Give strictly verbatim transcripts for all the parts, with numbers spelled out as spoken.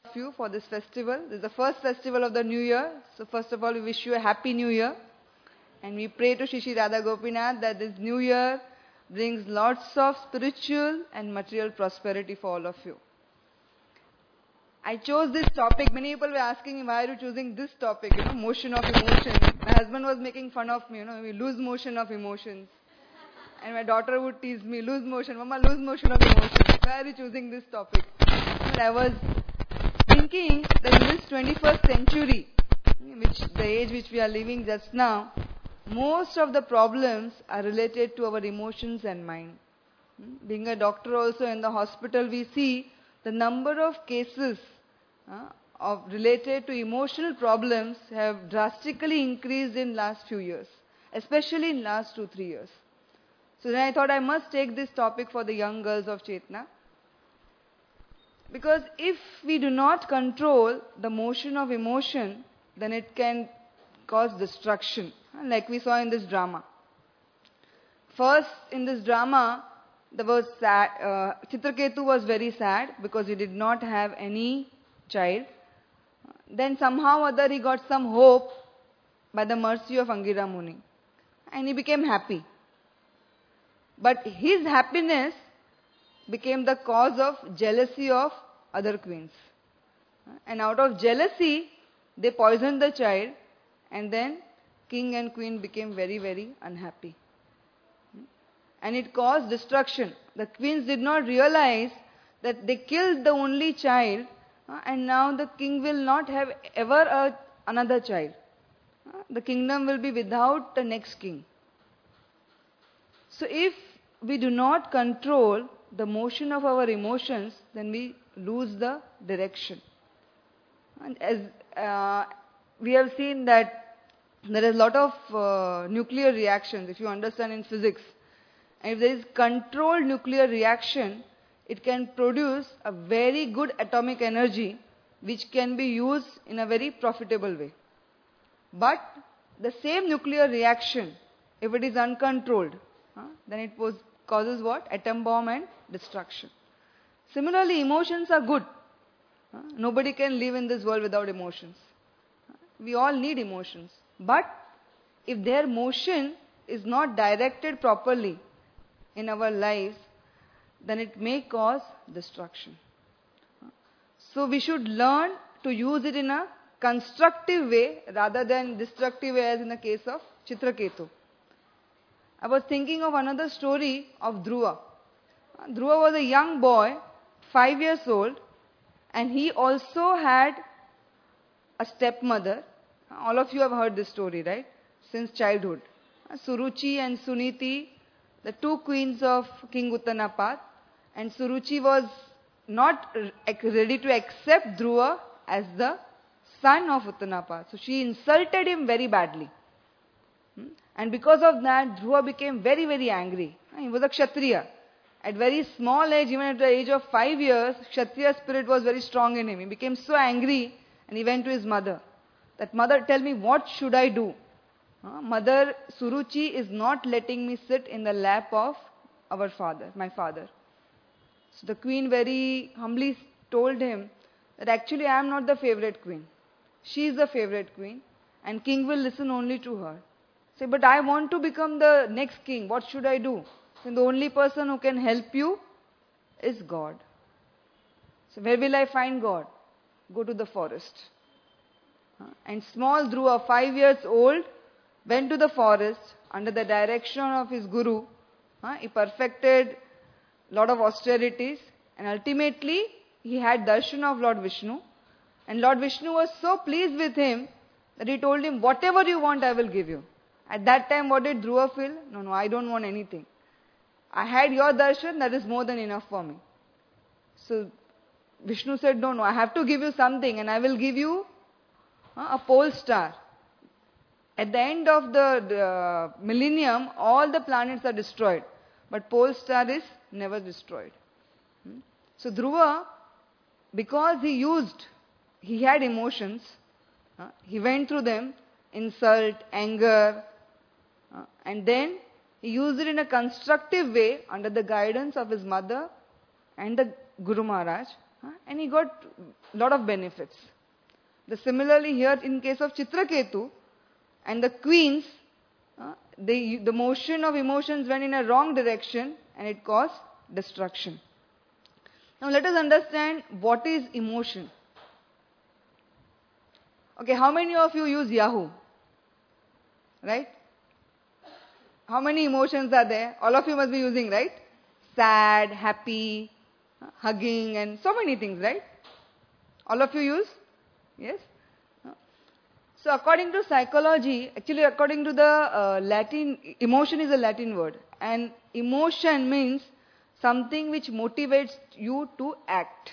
you for this festival. This is the first festival of the new year. So first of all, we wish you a happy new year. And we pray to Shri Shri Radha Gopinath that this new year brings lots of spiritual and material prosperity for all of you. I chose this topic. Many people were asking me, why are you choosing this topic? You know, motion of emotions. My husband was making fun of me, you know, we lose motion of emotions. And my daughter would tease me, lose motion, Mama, lose motion of emotions. Why are you choosing this topic? But I was thinking that in this twenty-first century, which the age which we are living just now, most of the problems are related to our emotions and mind. Being a doctor also in the hospital, we see the number of cases uh, of related to emotional problems have drastically increased in last few years, especially in last two, three years. So then I thought I must take this topic for the young girls of Chetna. Because if we do not control the motion of emotion, then it can cause destruction, like we saw in this drama. First, in this drama, there was sad, uh, Chitraketu was very sad because he did not have any child. Then somehow or other he got some hope by the mercy of Angira Muni. And he became happy. But his happiness became the cause of jealousy of other queens. And out of jealousy, they poisoned the child, and then king and queen became very, very unhappy. And it caused destruction. The queens did not realize that they killed the only child, and now the king will not have ever a, another child. The kingdom will be without the next king. So if we do not control the motion of our emotions, then we lose the direction. And as uh, we have seen that there is a lot of uh, nuclear reactions, if you understand in physics. And if there is controlled nuclear reaction, it can produce a very good atomic energy which can be used in a very profitable way. But the same nuclear reaction, if it is uncontrolled, uh, then it was, causes what? Atom bomb and destruction. Similarly, emotions are good. Uh, nobody can live in this world without emotions. Uh, we all need emotions. But if their motion is not directed properly in our lives, then it may cause destruction. So we should learn to use it in a constructive way rather than destructive way, as in the case of Chitraketu. I was thinking of another story of Dhruva. Dhruva was a young boy, five years old, and he also had a stepmother. All of you have heard this story, right? Since childhood. Suruchi and Suniti, the two queens of King Uttanapad. And Suruchi was not ready to accept Dhruva as the son of Uttanapad. So she insulted him very badly. And because of that, Dhruva became very, very angry. He was a Kshatriya. At very small age, even at the age of five years, Kshatriya spirit was very strong in him. He became so angry and he went to his mother. That, mother, tell me, what should I do? Uh, mother, Suruchi is not letting me sit in the lap of our father, my father. So the queen very humbly told him that actually I am not the favorite queen. She is the favorite queen and king will listen only to her. Say, but I want to become the next king. What should I do? So the only person who can help you is God. So where will I find God? Go to the forest. And small Dhruva, five years old, went to the forest under the direction of his guru. He perfected a lot of austerities and ultimately he had darshan of Lord Vishnu. And Lord Vishnu was so pleased with him that he told him, whatever you want, I will give you. At that time, what did Dhruva feel? No, no, I don't want anything. I had your darshan, that is more than enough for me. So Vishnu said, no, no, I have to give you something and I will give you a pole star. At the end of the, the millennium, all the planets are destroyed. But pole star is never destroyed. Hmm? So Dhruva, because he used, he had emotions, uh, he went through them, insult, anger, uh, and then he used it in a constructive way under the guidance of his mother and the Guru Maharaj. huh, and he got lot of benefits. The similarly here in case of Chitraketu and the queens, uh, they, the motion of emotions went in a wrong direction and it caused destruction. Now let us understand what is emotion. Okay, how many of you use Yahoo? Right? How many emotions are there? All of you must be using, right? Sad, happy, uh, hugging, and so many things, right? All of you use? Yes? Uh, So according to psychology, actually according to the uh, Latin, emotion is a Latin word. And emotion means something which motivates you to act.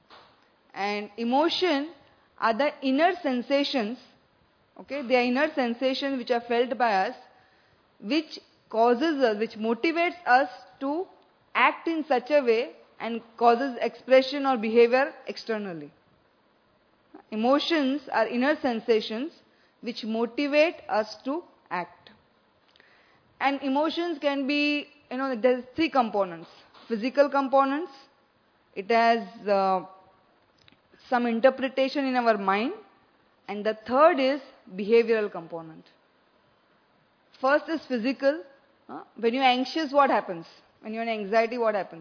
And emotion are the inner sensations, okay? They are inner sensations which are felt by us, which causes us, which motivates us to act in such a way and causes expression or behavior externally. Emotions are inner sensations which motivate us to act. And emotions can be, you know, there's three components. Physical components, it has uh, some interpretation in our mind, and the third is behavioral component. First is physical. Uh, when you're anxious, what happens? When you're in anxiety, what happens?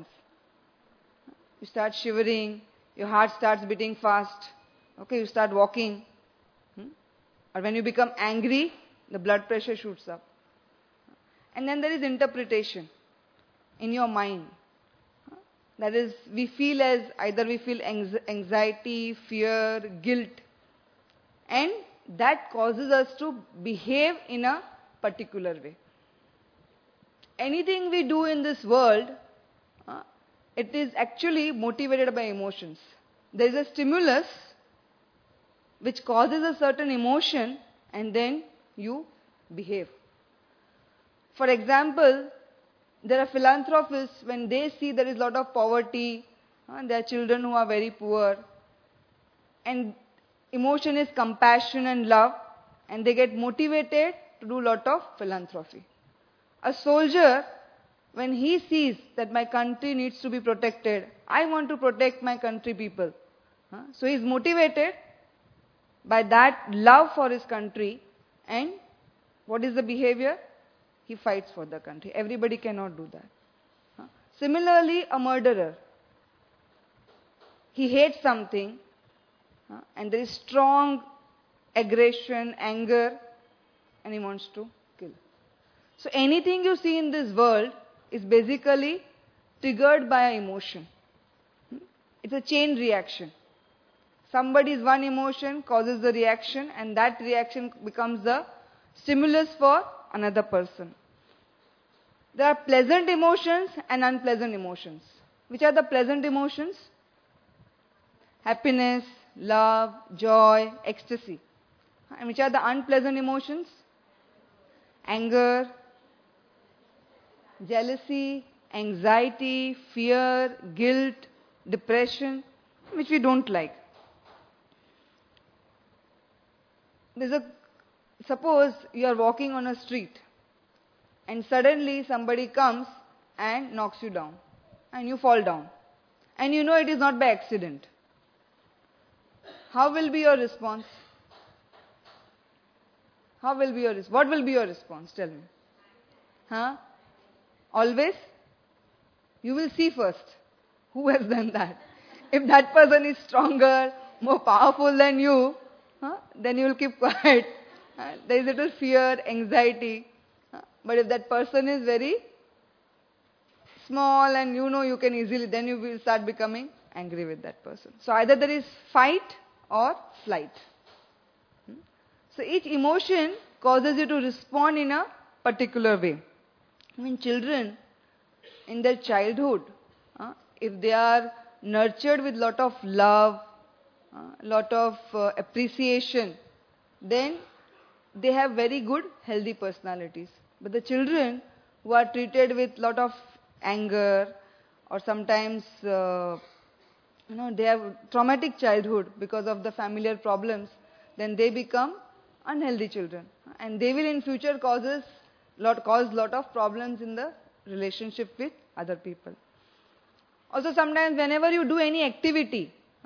You start shivering, your heart starts beating fast, okay, you start walking. Hmm? Or when you become angry, the blood pressure shoots up. And then there is interpretation in your mind. That is, we feel as either we feel anxiety, fear, guilt, and that causes us to behave in a particular way. Anything we do in this world, uh, it is actually motivated by emotions. There is a stimulus which causes a certain emotion and then you behave. For example, there are philanthropists, when they see there is a lot of poverty, uh, there are children who are very poor, and emotion is compassion and love, and they get motivated to do a lot of philanthropy. A soldier, when he sees that my country needs to be protected, I want to protect my country people. Uh, so he is motivated by that love for his country, and what is the behavior? He fights for the country. Everybody cannot do that. Uh, similarly, a murderer, he hates something, uh, and there is strong aggression, anger, and he wants to kill. So anything you see in this world is basically triggered by an emotion. It's a chain reaction. Somebody's one emotion causes the reaction, and that reaction becomes the stimulus for another person. There are pleasant emotions and unpleasant emotions. Which are the pleasant emotions? Happiness, love, joy, ecstasy. And which are the unpleasant emotions? Anger, jealousy, anxiety, fear, guilt, depression, which we don't like. There's a, suppose you are walking on a street and suddenly somebody comes and knocks you down and you fall down. And you know it is not by accident. How will be your response? How will be your response? What will be your response? Tell me. Huh? Always? You will see first who has done that. If that person is stronger, more powerful than you, huh, then you will keep quiet. Uh, there is little fear, anxiety. Uh, but if that person is very small and you know you can easily, then you will start becoming angry with that person. So either there is fight or flight. Hmm? So each emotion causes you to respond in a particular way. I mean, children in their childhood, uh, if they are nurtured with lot of love, uh, lot of uh, appreciation, then they have very good, healthy personalities. But the children who are treated with lot of anger, or sometimes, uh, you know, they have traumatic childhood because of the familiar problems, then they become unhealthy children. And they will in future causes lot, cause lot of problems in the relationship with other people. Also sometimes whenever you do any activity,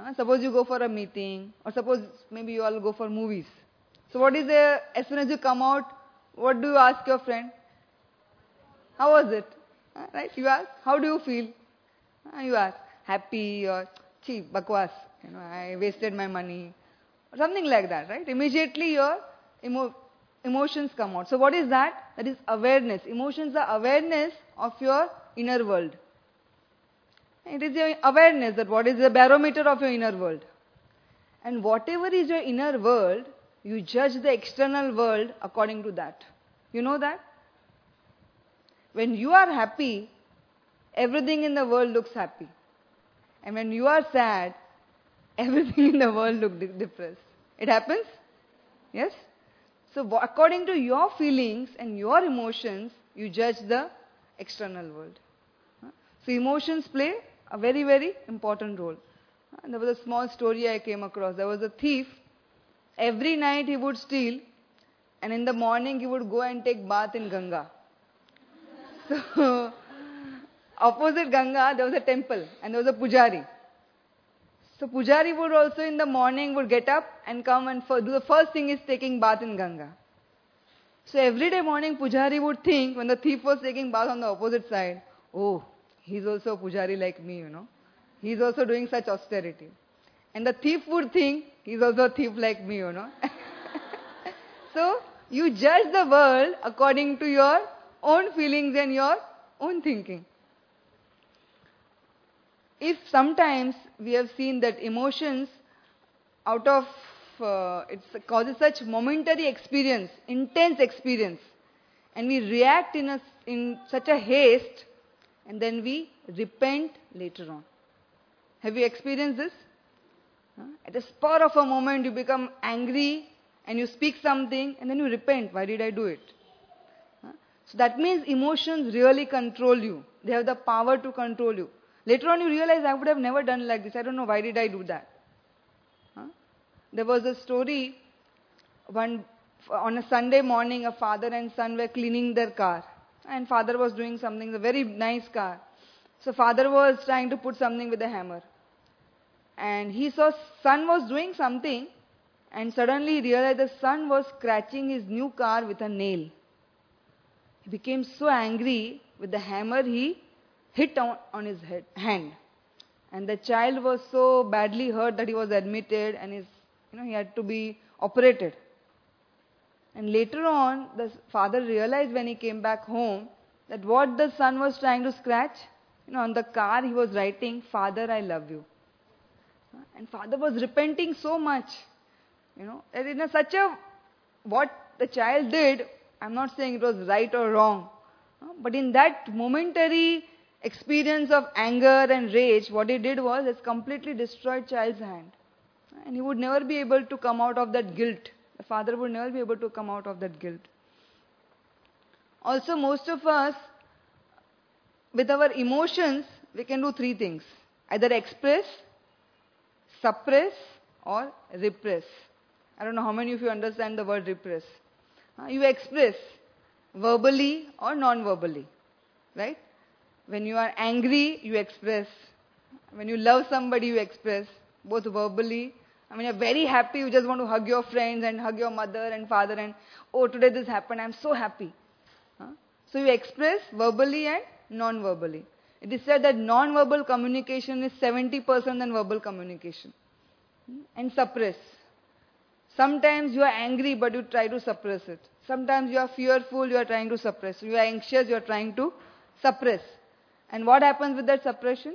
Uh, suppose you go for a meeting, or suppose maybe you all go for movies. So what is the, as soon as you come out, what do you ask your friend? How was it? Uh, right? You ask, how do you feel? Uh, you ask, happy or, chi, bakwas, you know, I wasted my money. Or something like that, right? Immediately your emo- emotions come out. So what is that? That is awareness. Emotions are awareness of your inner world. It is your awareness that what is the barometer of your inner world. And whatever is your inner world, you judge the external world according to that. You know that? When you are happy, everything in the world looks happy. And when you are sad, everything in the world looks de- depressed. It happens? Yes? So according to your feelings and your emotions, you judge the external world. So emotions play a very, very important role. And there was a small story I came across. There was a thief. Every night he would steal, and in the morning he would go and take bath in Ganga. So, opposite Ganga, there was a temple, and there was a pujari. So pujari would also in the morning would get up and come and for, do the first thing is taking bath in Ganga. So every day morning pujari would think, when the thief was taking bath on the opposite side, oh, he's also a pujari like me, you know. He's also doing such austerity. And the thief would think, he's also a thief like me, you know. So, you judge the world according to your own feelings and your own thinking. If sometimes we have seen that emotions out of, uh, it causes such momentary experience, intense experience, and we react in, a, in such a haste, and then we repent later on. Have you experienced this? Huh? At the spur of a moment, you become angry and you speak something and then you repent. Why did I do it? Huh? So that means emotions really control you. They have the power to control you. Later on, you realize I would have never done like this. I don't know why did I do that. Huh? There was a story. One on a Sunday morning, a father and son were cleaning their car, and father was doing something. A very nice car. So father was trying to put something with a hammer. And he saw son was doing something, and suddenly he realized the son was scratching his new car with a nail. He became so angry with the hammer, he hit on, on his head, hand. And the child was so badly hurt that he was admitted and his, you know, he had to be operated. And later on, the father realized when he came back home that what the son was trying to scratch, you know, on the car he was writing, "Father, I love you." And father was repenting so much, you know, that in a such a, what the child did, I'm not saying it was right or wrong, but in that momentary experience of anger and rage, what he did was, it's completely destroyed child's hand. And he would never be able to come out of that guilt. The father would never be able to come out of that guilt. Also, most of us, with our emotions, we can do three things. Either express, suppress, or repress. I don't know how many of you understand the word repress. Uh, you express verbally or non-verbally, right? When you are angry, you express. When you love somebody, you express, both verbally. I mean, you're very happy, you just want to hug your friends and hug your mother and father and, oh, today this happened, I'm so happy. Huh? So you express verbally and non-verbally. It is said that non-verbal communication is seventy percent than verbal communication. And suppress. Sometimes you are angry, but you try to suppress it. Sometimes you are fearful, you are trying to suppress. You are anxious, you are trying to suppress. And what happens with that suppression?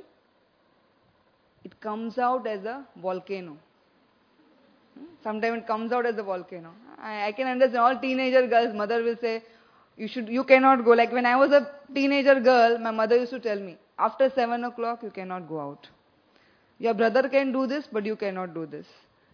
It comes out as a volcano. Sometimes it comes out as a volcano. I, I can understand all teenager girls, mother will say, you should, you cannot go. Like when I was a teenager girl, my mother used to tell me, after seven o'clock, you cannot go out. Your brother can do this, but you cannot do this.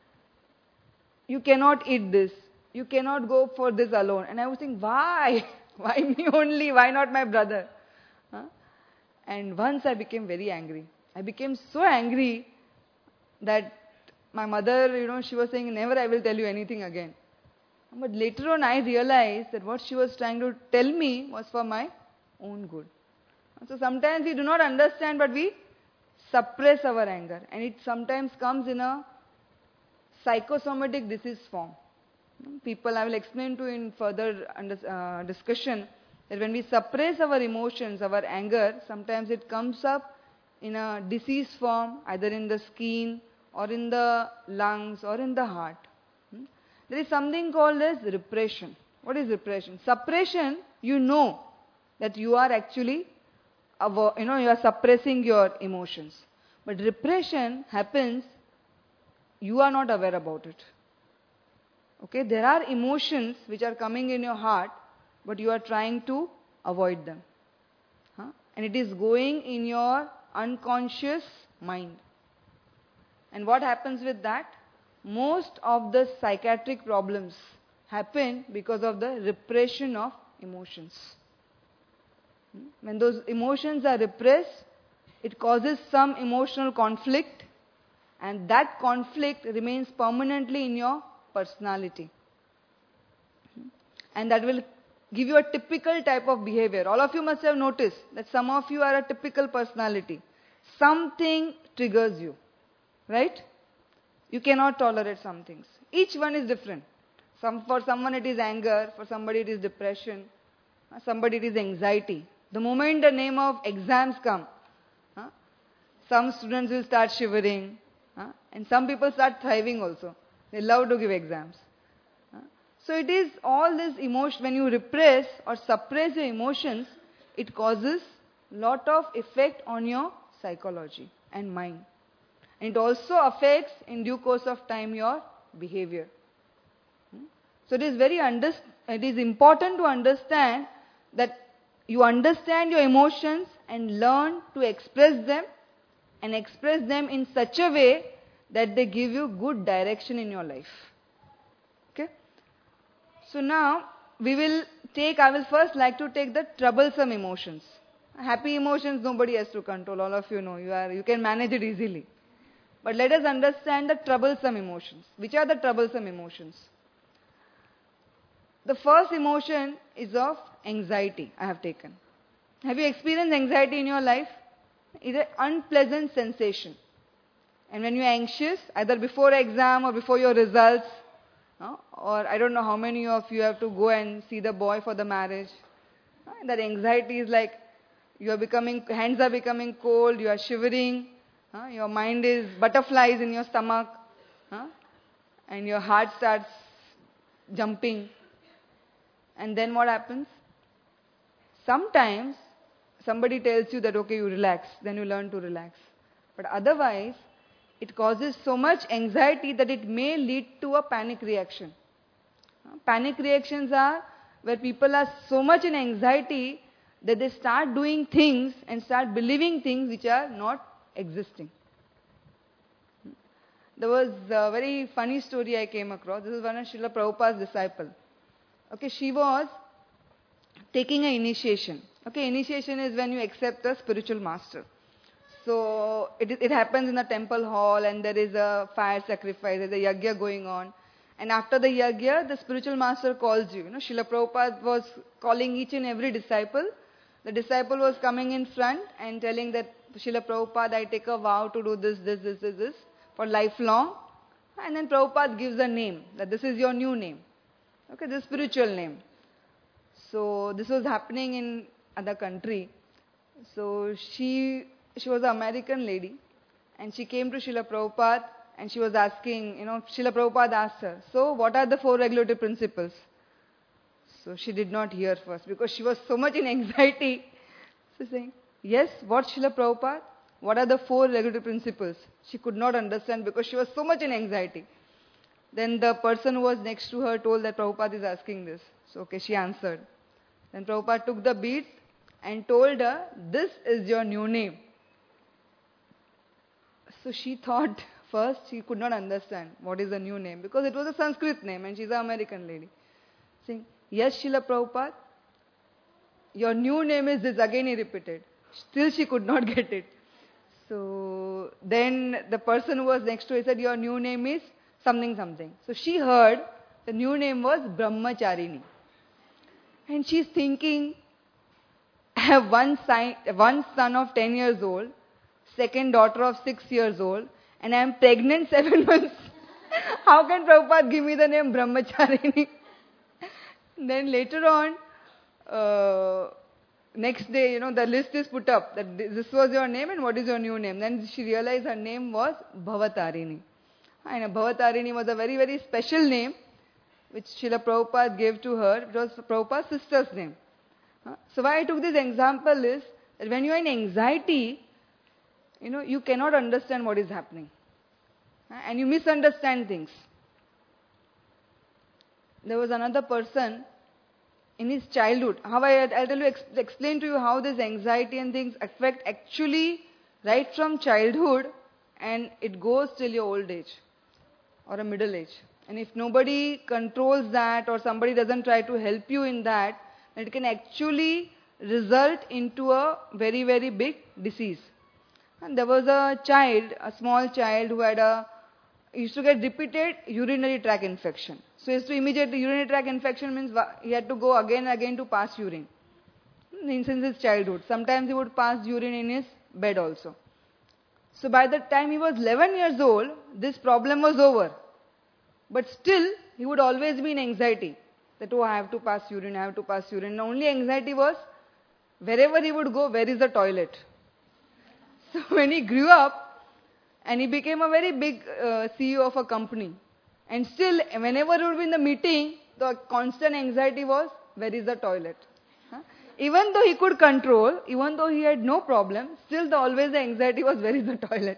You cannot eat this. You cannot go for this alone. And I was thinking, why? Why me only? Why not my brother? Huh? And once I became very angry. I became so angry that my mother, you know, she was saying, never I will tell you anything again. But later on I realized that what she was trying to tell me was for my own good. So sometimes we do not understand, but we suppress our anger. And it sometimes comes in a psychosomatic disease form. People, I will explain to you in further under, uh, discussion, that when we suppress our emotions, our anger, sometimes it comes up in a disease form, either in the skin or in the lungs or in the heart. Hmm? There is something called as repression. What is repression? Suppression, you know that you are actually, you know, you are suppressing your emotions. But repression happens, you are not aware about it. Okay, there are emotions which are coming in your heart, but you are trying to avoid them. Huh? And it is going in your unconscious mind. And what happens with that? Most of the psychiatric problems happen because of the repression of emotions. When those emotions are repressed, it causes some emotional conflict, and that conflict remains permanently in your personality. And that will give you a typical type of behavior. All of you must have noticed that some of you are a typical personality. Something triggers you, right? You cannot tolerate some things. Each one is different. Some, for someone it is anger, for somebody it is depression, somebody it is anxiety. The moment the name of exams come, huh, some students will start shivering, huh, and some people start thriving also. They love to give exams. Huh. So it is all this emotion, when you repress or suppress your emotions, it causes lot of effect on your psychology and mind. And it also affects in due course of time your behavior. Hmm. So it is very under, it is important to understand that you understand your emotions and learn to express them, and express them in such a way that they give you good direction in your life. Okay? So now we will take, I will first like to take the troublesome emotions. Happy emotions nobody has to control, all of you know, you are, you can manage it easily. But let us understand the troublesome emotions. Which are the troublesome emotions? The first emotion is of anxiety, I have taken. Have you experienced anxiety in your life? It's an unpleasant sensation. And when you are anxious, either before exam or before your results, no? Or I don't know how many of you have to go and see the boy for the marriage. No? That anxiety is like, you are becoming, hands are becoming cold, you are shivering, no? Your mind is butterflies in your stomach, no? And your heart starts jumping. And then what happens? Sometimes somebody tells you that, okay, you relax, then you learn to relax. But otherwise, it causes so much anxiety that it may lead to a panic reaction. Panic reactions are where people are so much in anxiety that they start doing things and start believing things which are not existing. There was a very funny story I came across. This is one of Srila Prabhupada's disciple. Okay, she was taking an initiation. Okay, initiation is when you accept a spiritual master. So it, it happens in a temple hall, and there is a fire sacrifice, there is a yagya going on. And after the yagya, the spiritual master calls you. You know, Srila Prabhupada was calling each and every disciple. The disciple was coming in front and telling that, Srila Prabhupada, I take a vow to do this, this, this, this, this for lifelong. And then Prabhupada gives a name, that this is your new name. Okay, this spiritual name. So this was happening in other country. So she she was an American lady, and she came to Srila Prabhupada and she was asking, you know, Srila Prabhupada asked her, so what are the four regulative principles? So she did not hear first because she was so much in anxiety. So saying, yes, what Srila Prabhupada? What are the four regulative principles? She could not understand because she was so much in anxiety. Then the person who was next to her told that Prabhupada is asking this. So okay, she answered. Then Prabhupada took the beads and told her, this is your new name. So she thought first, she could not understand what is the new name because it was a Sanskrit name and she's an American lady. Saying, yes, Srila Prabhupada, your new name is this. Again he repeated. Still she could not get it. So then the person who was next to her said, your new name is something something. So she heard the new name was Brahmacharini. And she's thinking, I have one, son, one son of ten years old, second daughter of six years old, and I am pregnant seven months. How can Prabhupada give me the name Brahmacharini? Then later on, uh, next day, you know, the list is put up that this was your name and what is your new name. Then she realized her name was Bhavatarini. And Bhavatarini was a very, very special name which Srila Prabhupada gave to her. It was Prabhupada's sister's name. So why I took this example is that when you are in anxiety, you know, you cannot understand what is happening. And you misunderstand things. There was another person in his childhood. How I, I'll tell you, ex, explain to you how this anxiety and things affect actually right from childhood and it goes till your old age or a middle age. And if nobody controls that or somebody doesn't try to help you in that, it can actually result into a very, very big disease. And there was a child, a small child who had a, used to get repeated urinary tract infection. So he used to immediately, urinary tract infection means he had to go again and again to pass urine. Since his childhood. Sometimes he would pass urine in his bed also. So by the time he was eleven years old, this problem was over. But still, he would always be in anxiety. That, oh, I have to pass urine, I have to pass urine. The only anxiety was, wherever he would go, where is the toilet? So when he grew up, and he became a very big uh, C E O of a company. And still, whenever he would be in the meeting, the constant anxiety was, where is the toilet? Huh? Even though he could control, even though he had no problem, still the, always the anxiety was, where is the toilet?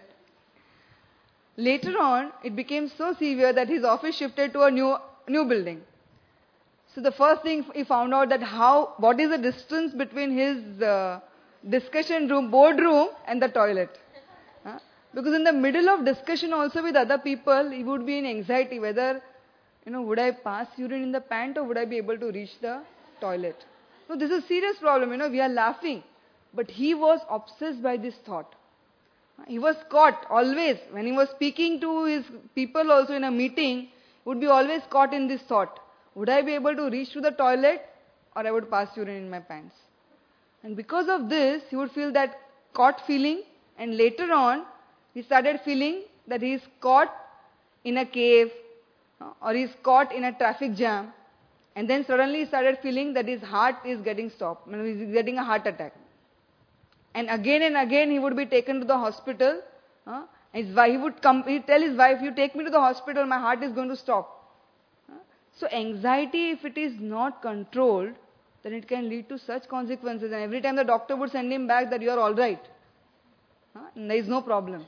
Later on, it became so severe that his office shifted to a new, new building. So the first thing he found out that how, what is the distance between his uh, discussion room, boardroom and the toilet. Huh? Because in the middle of discussion also with other people, he would be in anxiety whether, you know, would I pass urine in the pant or would I be able to reach the toilet? So this is a serious problem, you know, we are laughing. But he was obsessed by this thought. He was caught always. When he was speaking to his people also in a meeting, he would be always caught in this thought. Would I be able to reach to the toilet or I would pass urine in my pants? And because of this, he would feel that caught feeling, and later on, he started feeling that he is caught in a cave or he is caught in a traffic jam. And then suddenly he started feeling that his heart is getting stopped, he is getting a heart attack. And again and again he would be taken to the hospital. Uh, his wife, he would come, he'd tell his wife, you take me to the hospital, my heart is going to stop. Uh, so anxiety, if it is not controlled, then it can lead to such consequences. And every time the doctor would send him back that you are alright. Uh, there is no problem.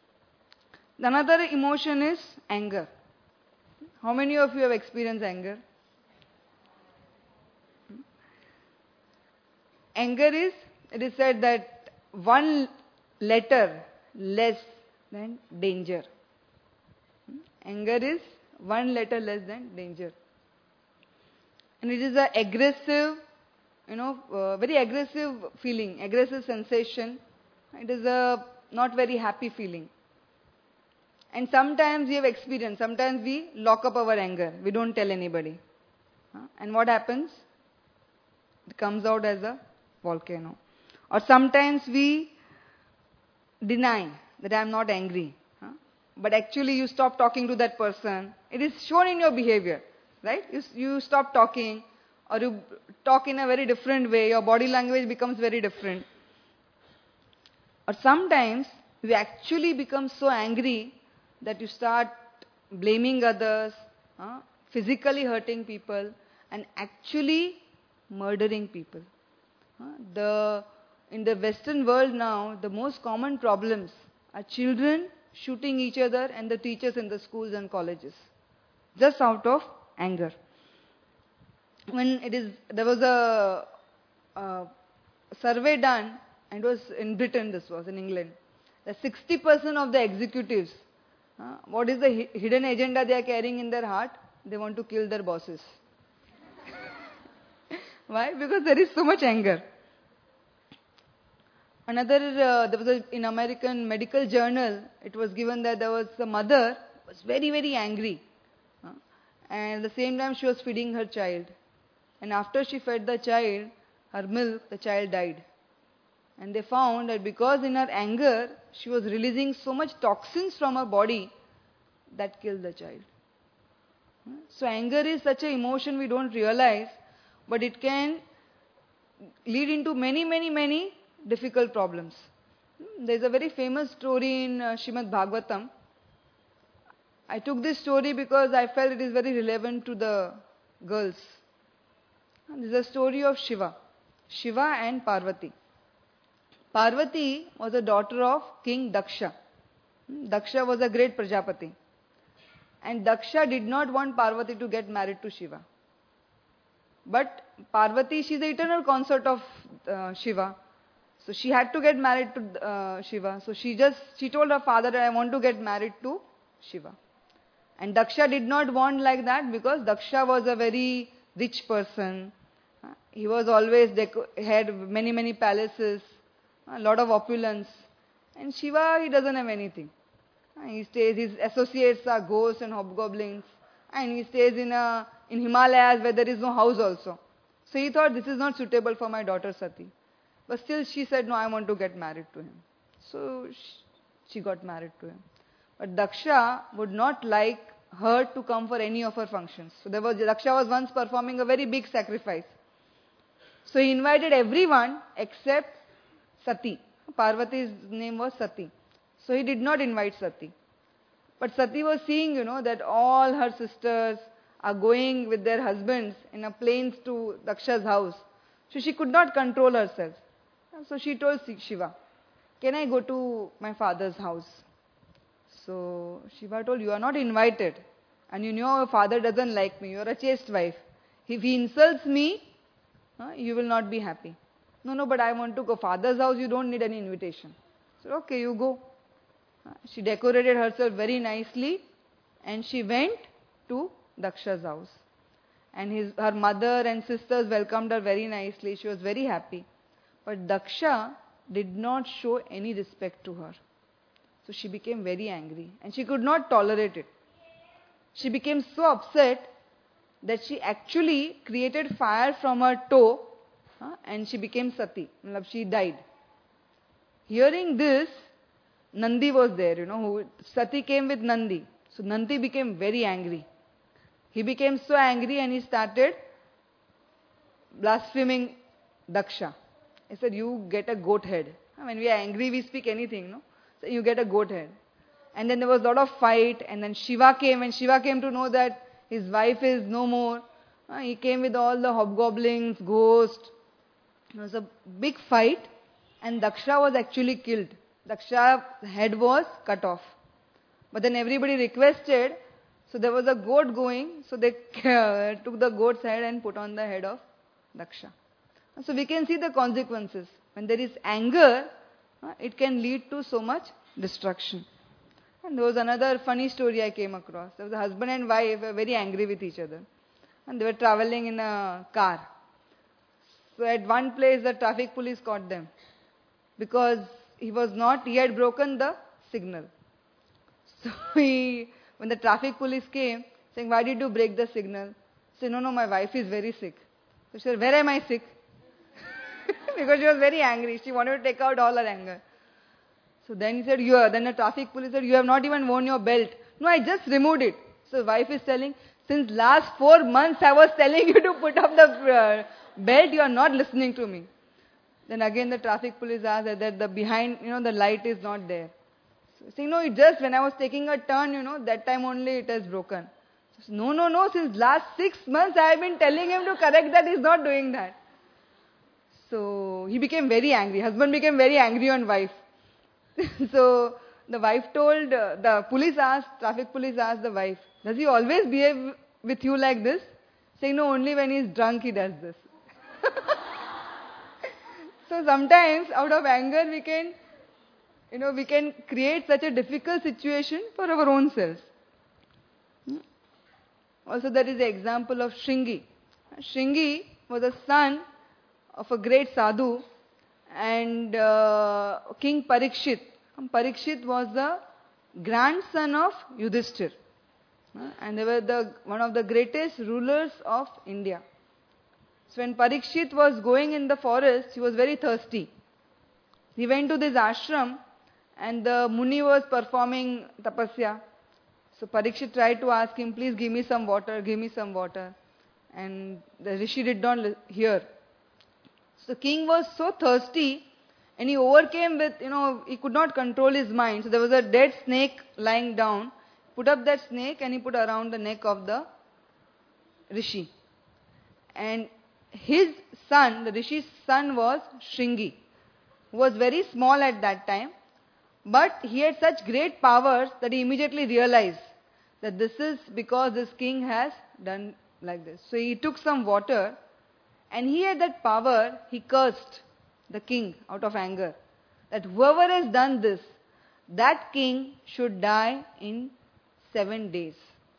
Another emotion is anger. How many of you have experienced anger? Hmm? Anger is, it is said that one letter less than danger. Hmm? Anger is one letter less than danger. And it is an aggressive, you know, uh, very aggressive feeling, aggressive sensation. It is a not very happy feeling. And sometimes we have experienced, sometimes we lock up our anger. We don't tell anybody. Uh, and what happens? It comes out as a volcano. Or sometimes we deny that I am not angry. Uh, but actually you stop talking to that person. It is shown in your behavior. Right? You, you stop talking or you talk in a very different way. Your body language becomes very different. Or sometimes you actually become so angry that you start blaming others, uh, physically hurting people, and actually murdering people. Uh, the, in the Western world now, the most common problems are children shooting each other and the teachers in the schools and colleges, just out of anger. When it is, there was a, a survey done, and it was in Britain, this was in England, that sixty percent of the executives, uh, what is the hi- hidden agenda they are carrying in their heart? They want to kill their bosses. Why? Because there is so much anger. Another, uh, there was a, in American medical journal, it was given that there was a mother who was very, very angry. Uh, and at the same time she was feeding her child. And after she fed the child, her milk, the child died. And they found that because in her anger, she was releasing so much toxins from her body that killed the child. So anger is such an emotion we don't realize, but it can lead into many, many, many difficult problems. There's a very famous story in uh, Srimad Bhagavatam. I took this story because I felt it is very relevant to the girls. This is a story of Shiva. Shiva and Parvati. Parvati was a daughter of King Daksha. Daksha was a great Prajapati. And Daksha did not want Parvati to get married to Shiva. But Parvati, she is the eternal consort of uh, Shiva. So she had to get married to uh, Shiva. So she just, she told her father that I want to get married to Shiva. And Daksha did not want like that because Daksha was a very rich person. He was always, deco- had many, many palaces, a lot of opulence. And Shiva, he doesn't have anything. He stays, his associates are ghosts and hobgoblins. And he stays in a, in Himalayas where there is no house also. So he thought this is not suitable for my daughter Sati. But still she said, no, I want to get married to him. So she got married to him. But Daksha would not like her to come for any of her functions. So there was, Daksha was once performing a very big sacrifice. So he invited everyone except Sati. Parvati's name was Sati. So he did not invite Sati. But Sati was seeing, you know, that all her sisters are going with their husbands in a planes to Daksha's house. So she could not control herself. So she told Shiva, can I go to my father's house? So Shiva told, you are not invited. And you know your father doesn't like me. You are a chaste wife. If he insults me, uh, you will not be happy. No, no, but I want to go. Father's house, you don't need any invitation. So okay, you go. Uh, she decorated herself very nicely and she went to Daksha's house. And his, her mother and sisters welcomed her very nicely. She was very happy. But Daksha did not show any respect to her. So she became very angry and she could not tolerate it. She became so upset that she actually created fire from her toe uh, and she became Sati. She died. Hearing this, Nandi was there, you know, who, Sati came with Nandi. So Nandi became very angry. He became so angry and he started blaspheming Daksha. He said, you get a goat head. When we are angry, we speak anything, no? So you get a goat head. And then there was a lot of fight. And then Shiva came. And Shiva came to know that his wife is no more. Uh, he came with all the hobgoblins, ghosts. It was a big fight. And Daksha was actually killed. Daksha's head was cut off. But then everybody requested. So there was a goat going. So they uh, took the goat's head and put on the head of Daksha. So we can see the consequences. When there is anger, uh, it can lead to so much destruction. And there was another funny story I came across. There was a husband and wife were very angry with each other. And they were traveling in a car. So at one place the traffic police caught them. Because he was not, he had broken the signal. So he, when the traffic police came, saying, why did you break the signal? He said, no, no, my wife is very sick. So she said, where am I sick? Because she was very angry. She wanted to take out all her anger. So then he said, you are. Then the traffic police said, you have not even worn your belt. No, I just removed it. So wife is telling, since last four months I was telling you to put up the uh, belt, you are not listening to me. Then again the traffic police asked that the behind, you know, the light is not there. So saying, no, it just when I was taking a turn, you know, that time only it has broken. So, no, no, no, since last six months I have been telling him to correct that, he is not doing that. So he became very angry. Husband became very angry on wife. So the wife told, uh, the police asked, traffic police asked the wife, does he always behave with you like this? Saying, no, only when he is drunk he does this. So sometimes out of anger we can, you know, we can create such a difficult situation for our own selves. Also there is the example of Shringi. Shringi was a son of a great sadhu and uh, King Parikshit. Parikshit was the grandson of Yudhishthir. Uh, and they were the, one of the greatest rulers of India. So when Parikshit was going in the forest, he was very thirsty. He went to this ashram and the Muni was performing tapasya. So Parikshit tried to ask him, please give me some water, give me some water. And the Rishi did not hear. So the king was so thirsty and he overcame with, you know, he could not control his mind. So there was a dead snake lying down. Put up that snake and he put around the neck of the Rishi. And his son, the Rishi's son was Shringi, who was very small at that time. But he had such great powers that he immediately realized that this is because this king has done like this. So he took some water and he had that power, he cursed the king out of anger. That whoever has done this, that king should die in seven days.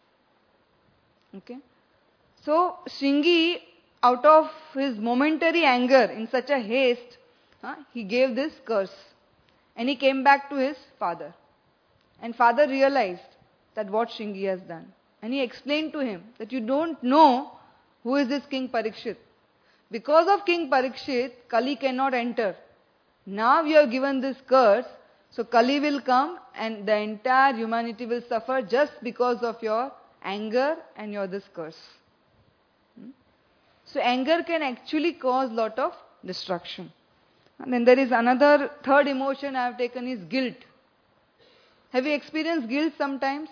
Okay. So Shringi, out of his momentary anger, in such a haste, huh, he gave this curse. And he came back to his father. And father realized that what Shringi has done. And he explained to him that you don't know who is this King Parikshit. Because of King Parikshit, Kali cannot enter. Now you have given this curse, so Kali will come and the entire humanity will suffer just because of your anger and your this curse. Hmm? So anger can actually cause lot of destruction. And then there is another third emotion I have taken is guilt. Have you experienced guilt sometimes?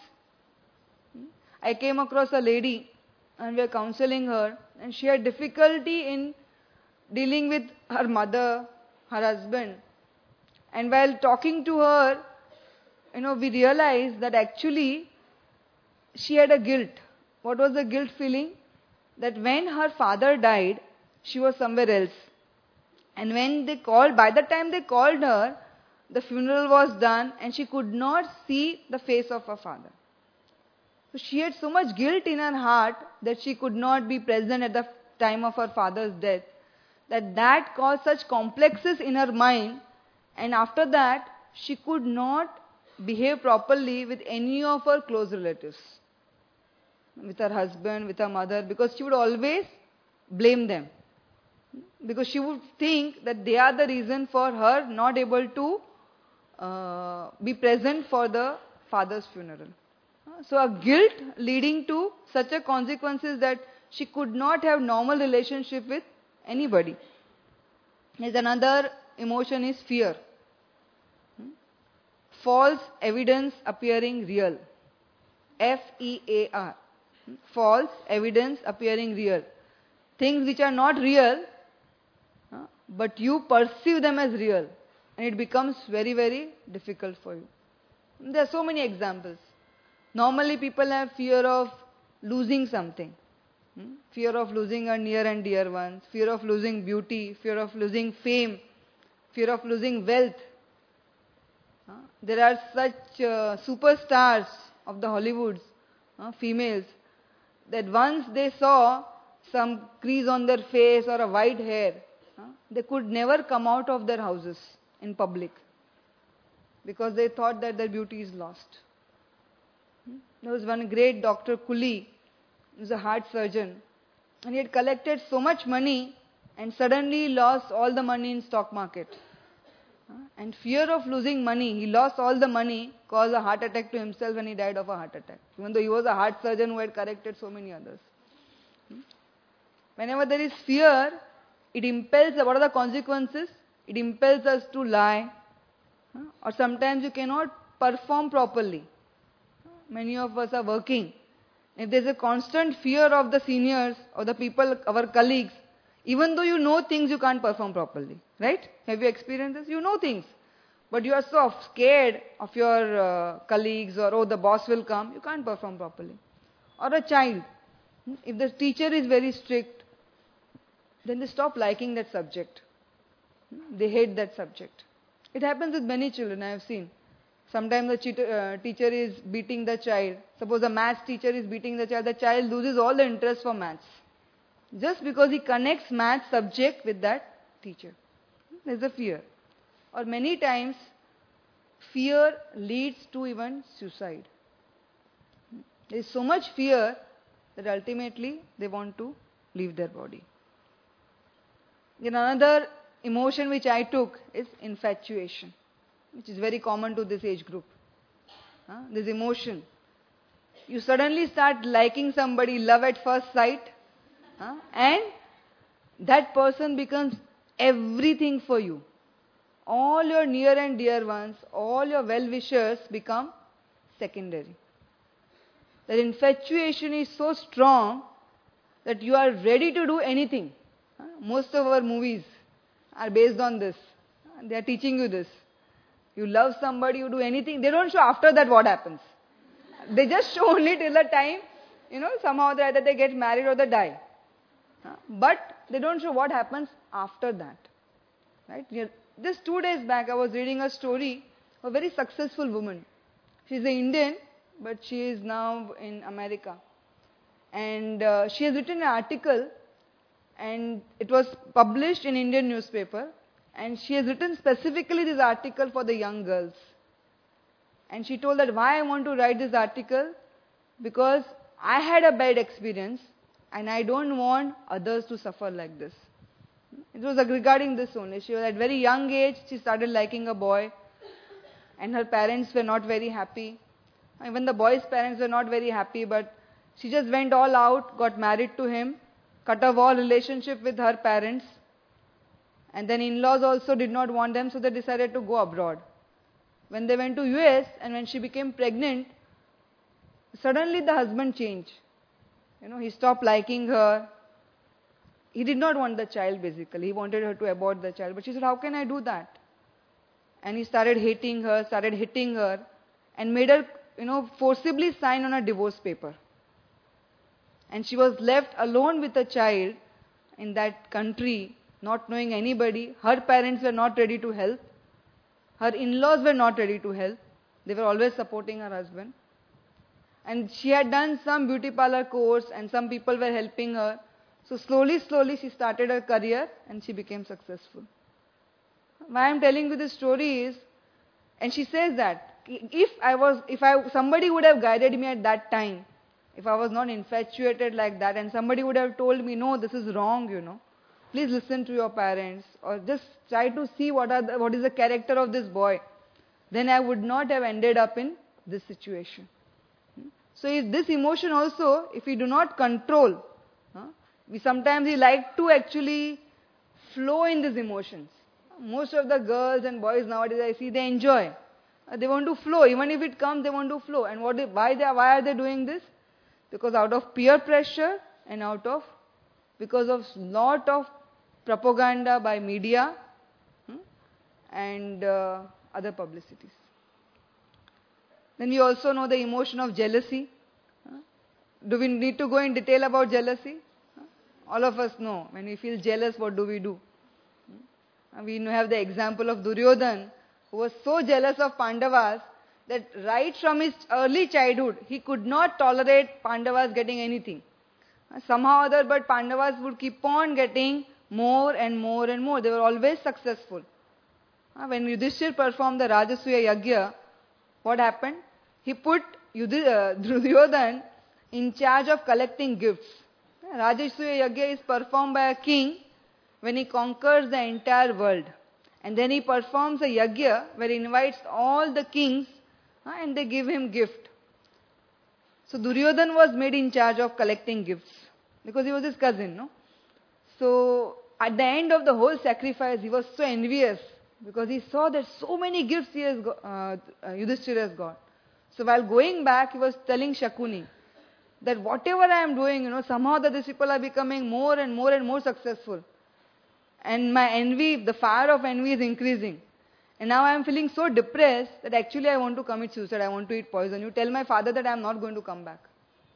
I came across a lady and we were counseling her and she had difficulty in dealing with her mother, her husband. And while talking to her, you know, we realized that actually she had a guilt. What was the guilt feeling? That when her father died, she was somewhere else. And when they called, by the time they called her, the funeral was done and she could not see the face of her father. So she had so much guilt in her heart that she could not be present at the time of her father's death. That that caused such complexes in her mind, and after that she could not behave properly with any of her close relatives. With her husband, with her mother, because she would always blame them. Because she would think that they are the reason for her not able to uh, be present for the father's funeral. So a guilt leading to such a consequences that she could not have normal relationship with anybody. There's another emotion is fear. False evidence appearing real. F E A R. False evidence appearing real. Things which are not real, but you perceive them as real. And it becomes very, very difficult for you. There are so many examples. Normally people have fear of losing something. Hmm? Fear of losing a near and dear ones. Fear of losing beauty. Fear of losing fame. Fear of losing wealth. Uh, there are such uh, superstars of the Hollywoods, uh, females, that once they saw some crease on their face or a white hair, uh, they could never come out of their houses in public because they thought that their beauty is lost. There was one great Doctor Kuli, he was a heart surgeon, and he had collected so much money and suddenly lost all the money in stock market. And fear of losing money, he lost all the money, caused a heart attack to himself and he died of a heart attack. Even though he was a heart surgeon who had corrected so many others. Whenever there is fear, it impels, what are the consequences? It impels us to lie. Or sometimes you cannot perform properly. Many of us are working. If there is a constant fear of the seniors or the people, our colleagues, even though you know things, you can't perform properly. Right? Have you experienced this? You know things. But you are so scared of your uh, colleagues or, oh, the boss will come. You can't perform properly. Or a child. If the teacher is very strict, then they stop liking that subject. They hate that subject. It happens with many children, I have seen. Sometimes the cheater, uh, teacher is beating the child. Suppose a maths teacher is beating the child. The child loses all the interest for maths. Just because he connects maths subject with that teacher. There's a fear. Or many times, fear leads to even suicide. There is so much fear that ultimately they want to leave their body. Then another emotion which I took is infatuation, which is very common to this age group. Huh? This emotion. You suddenly start liking somebody, love at first sight, huh? And that person becomes everything for you. All your near and dear ones, all your well-wishers become secondary. That infatuation is so strong that you are ready to do anything. Most of our movies are based on this. They are teaching you this. You love somebody, you do anything. They don't show after that what happens. They just show only till the time, you know, somehow either they get married or they die. But they don't show what happens after that. Right? Just two days back, I was reading a story of a very successful woman. She's an Indian, but she is now in America. And uh, she has written an article, and it was published in Indian newspaper. And she has written specifically this article for the young girls. And she told that why I want to write this article, because I had a bad experience, and I don't want others to suffer like this. It was regarding this only. She was at very young age, she started liking a boy, and her parents were not very happy. Even the boy's parents were not very happy, but she just went all out, got married to him, cut off all relationship with her parents, and then in-laws also did not want them, so they decided to go abroad. When they went to U S and when she became pregnant, suddenly the husband changed. You know, he stopped liking her. He did not want the child basically. He wanted her to abort the child. But she said, how can I do that? And he started hating her, started hitting her, and made her, you know, forcibly sign on a divorce paper. And she was left alone with a child in that country, not knowing anybody. Her parents were not ready to help. Her in-laws were not ready to help. They were always supporting her husband. And she had done some beauty parlor course and some people were helping her. So slowly, slowly she started her career and she became successful. Why I am telling you this story is, and she says that, if I was, if I, somebody would have guided me at that time, if I was not infatuated like that and somebody would have told me, no, this is wrong, you know. Please listen to your parents or just try to see what, are the, what is the character of this boy. Then I would not have ended up in this situation. So if this emotion also, if we do not control, huh, we sometimes we like to actually flow in these emotions. Most of the girls and boys nowadays I see, they enjoy. Uh, they want to flow. Even if it comes, they want to flow. And what they, why, they, why are they doing this? Because out of peer pressure and out of, because of lot of propaganda by media hmm, and uh, other publicities. Then we also know the emotion of jealousy. Do we need to go in detail about jealousy? All of us know. When we feel jealous, what do we do? We have the example of Duryodhan, who was so jealous of Pandavas that right from his early childhood, he could not tolerate Pandavas getting anything. Somehow or other, but Pandavas would keep on getting more and more and more. They were always successful. When Yudhishthir performed the Rajasuya Yagya, what happened? He put Duryodhan in charge of collecting gifts. Rajasuya Yagya is performed by a king when he conquers the entire world. And then he performs a Yagya where he invites all the kings and they give him gift. So Duryodhan was made in charge of collecting gifts because he was his cousin, no? So at the end of the whole sacrifice, he was so envious because he saw that so many gifts he has got, uh, Yudhishthira has got. So while going back, he was telling Shakuni that whatever I am doing, you know, somehow that these people are becoming more and more and more successful. And my envy, the fire of envy is increasing. And now I am feeling so depressed that actually I want to commit suicide. I want to eat poison. You tell my father that I am not going to come back.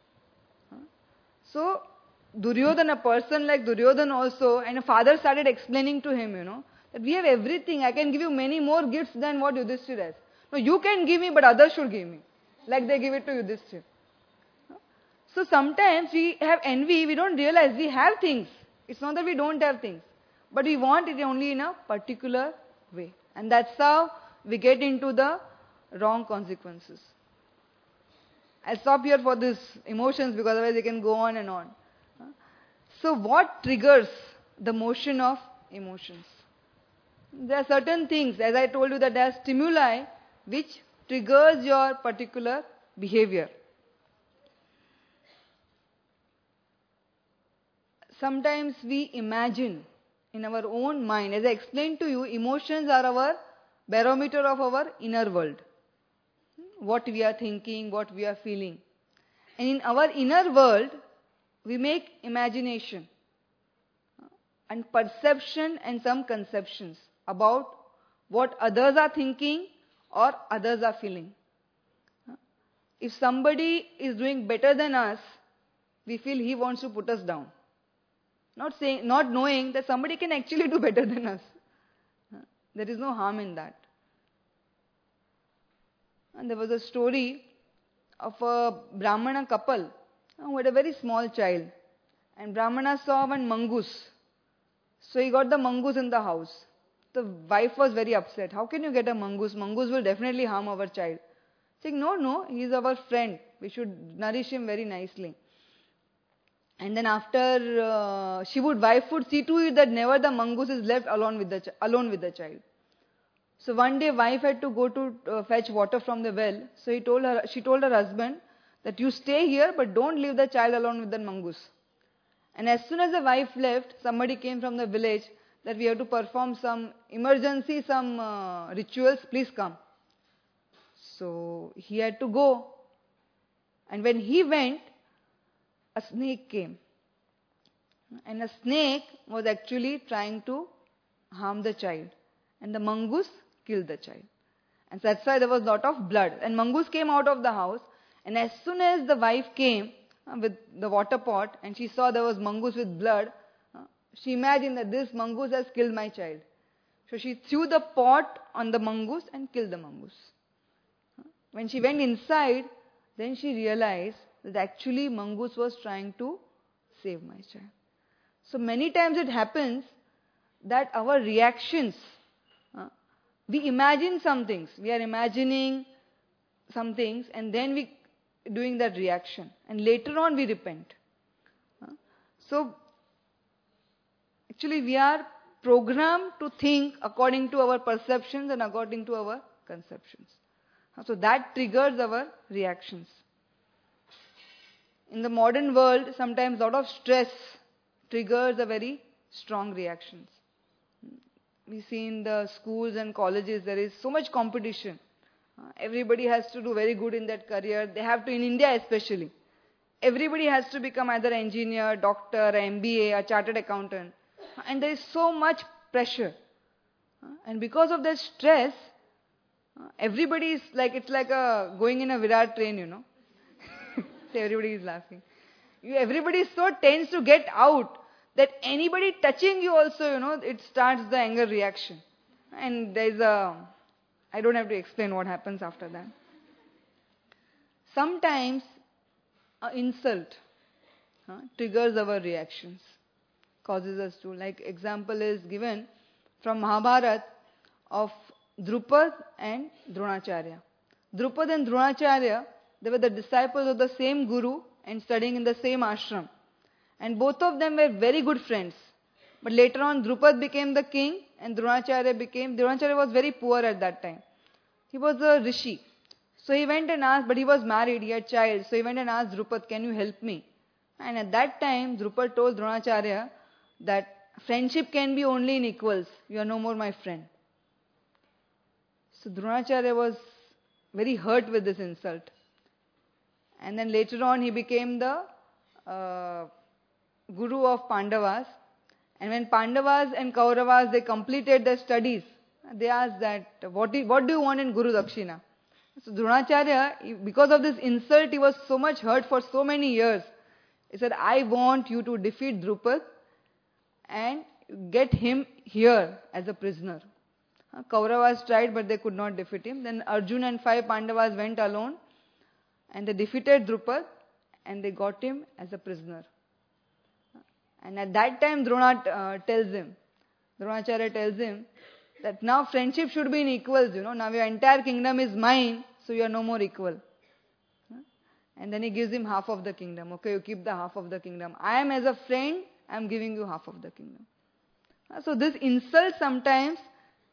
So Duryodhana, a person like Duryodhana also, and a father started explaining to him, you know, that we have everything. I can give you many more gifts than what Yudhishthira has. No, you can give me, but others should give me. Like they give it to Yudhishthira. So sometimes we have envy, we don't realize we have things. It's not that we don't have things. But we want it only in a particular way. And that's how we get into the wrong consequences. I'll stop here for these emotions because otherwise they can go on and on. So what triggers the motion of emotions? There are certain things, as I told you, that there are stimuli which triggers your particular behavior. Sometimes we imagine in our own mind. As I explained to you, emotions are our barometer of our inner world. What we are thinking, what we are feeling. And in our inner world, we make imagination and perception and some conceptions about what others are thinking or others are feeling. If somebody is doing better than us, we feel he wants to put us down. Not saying, not knowing that somebody can actually do better than us. There is no harm in that. And there was a story of a Brahmana couple who had a very small child. And Brahmana saw one mongoose. So he got the mongoose in the house. The wife was very upset. How can you get a mongoose? Mongoose will definitely harm our child. Saying, no, no, he is our friend. We should nourish him very nicely. And then after, uh, she would, wife would see to it that never the mongoose is left alone with the, ch- alone with the child. So one day, wife had to go to uh, fetch water from the well. So he told her, she told her husband that you stay here, but don't leave the child alone with the mongoose. And as soon as the wife left, somebody came from the village that we have to perform some emergency, some uh, rituals, please come. So he had to go. And when he went, a snake came. And a snake was actually trying to harm the child. And the mongoose killed the child. And so that's why there was a lot of blood. And mongoose came out of the house. And as soon as the wife came uh, with the water pot and she saw there was mongoose with blood, uh, she imagined that this mongoose has killed my child. So she threw the pot on the mongoose and killed the mongoose. Uh, when she went inside, then she realized that actually mongoose was trying to save my child. So many times it happens that our reactions, uh, we imagine some things. We are imagining some things and then we doing that reaction. And later on we repent. Uh, so actually we are programmed to think according to our perceptions and according to our conceptions. Uh, so that triggers our reactions. In the modern world, sometimes a lot of stress triggers a very strong reactions. We see in the schools and colleges there is so much competition. Uh, everybody has to do very good in that career. They have to, in India especially, everybody has to become either an engineer, doctor, M B A, a chartered accountant. Uh, and there is so much pressure. Uh, and because of that stress, uh, everybody is like, it's like a going in a Virat train, you know. Everybody is laughing. You, everybody so tends to get out that anybody touching you also, you know, it starts the anger reaction. And there is a, I don't have to explain what happens after that. Sometimes an insult uh, triggers our reactions, causes us to, like example is given from Mahabharata of Drupad and Dronacharya. Drupad and Dronacharya, they were the disciples of the same guru and studying in the same ashram. And both of them were very good friends. But later on, Drupad became the king and Dronacharya became, Dronacharya was very poor at that time. He was a rishi. So he went and asked, but he was married, he had child. So he went and asked Drupad, can you help me? And at that time, Drupad told Dronacharya that friendship can be only in equals. You are no more my friend. So Dronacharya was very hurt with this insult. And then later on, he became the uh, guru of Pandavas. And when Pandavas and Kauravas, they completed their studies, they asked that, what do, what do you want in Guru Dakshina? So Dronacharya, because of this insult, he was so much hurt for so many years. He said, I want you to defeat Drupad and get him here as a prisoner. Kauravas tried, but they could not defeat him. Then Arjuna and five Pandavas went alone and they defeated Drupad and they got him as a prisoner. And at that time, Drona uh, tells him, Dronacharya tells him that now friendship should be in equals, you know. Now your entire kingdom is mine, so you are no more equal. And then he gives him half of the kingdom. Okay, you keep the half of the kingdom. I am as a friend, I am giving you half of the kingdom. So this insult sometimes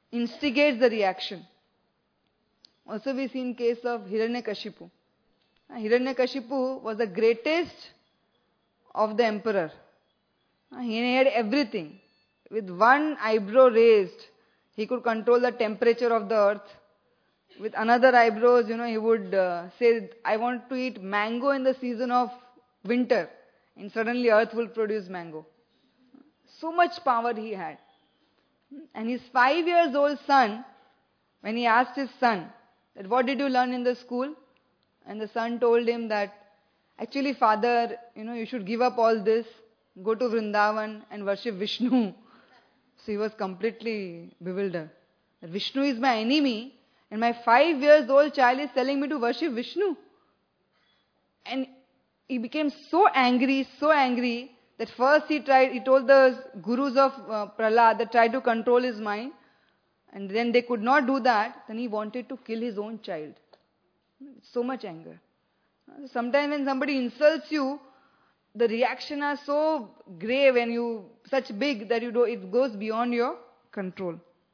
instigates the reaction. Also we see in case of Hiranyakashipu. Uh, Hiranyakashipu was the greatest of the emperor. Uh, he had everything. With one eyebrow raised, he could control the temperature of the earth. With another eyebrows, you know, he would uh, say, I want to eat mango in the season of winter. And suddenly earth will produce mango. So much power he had. And his five years old son, when he asked his son, that what did you learn in the school? And the son told him that, actually father, you know, you should give up all this, go to Vrindavan and worship Vishnu. So he was completely bewildered. That Vishnu is my enemy and my five years old child is telling me to worship Vishnu. And he became so angry, so angry, that first he tried, he told the gurus of uh, Prahlad that tried to control his mind. And then they could not do that. Then he wanted to kill his own child. So much anger. Sometimes when somebody insults you, the reaction are so grave and you such big that you do it goes beyond your control.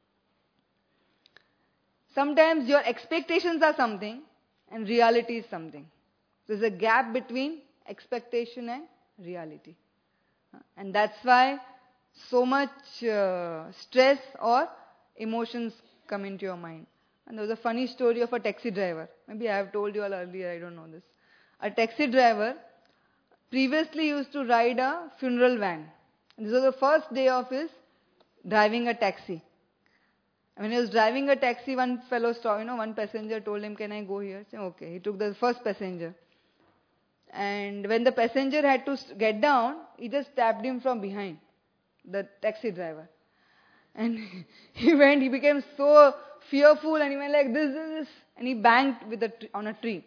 Sometimes your expectations are something and reality is something. There's a gap between expectation and reality. And that's why so much uh, stress or emotions come into your mind. And there was a funny story of a taxi driver. Maybe I have told you all earlier, I don't know this. A taxi driver previously used to ride a funeral van. This was the first day of his driving a taxi. When he was driving a taxi, one fellow saw, you know, one passenger told him, can I go here? He said, okay. He took the first passenger. And when the passenger had to get down, he just tapped him from behind, the taxi driver. And he went, he became so fearful and he went like this, this, this. And he banged with a tr- on a tree.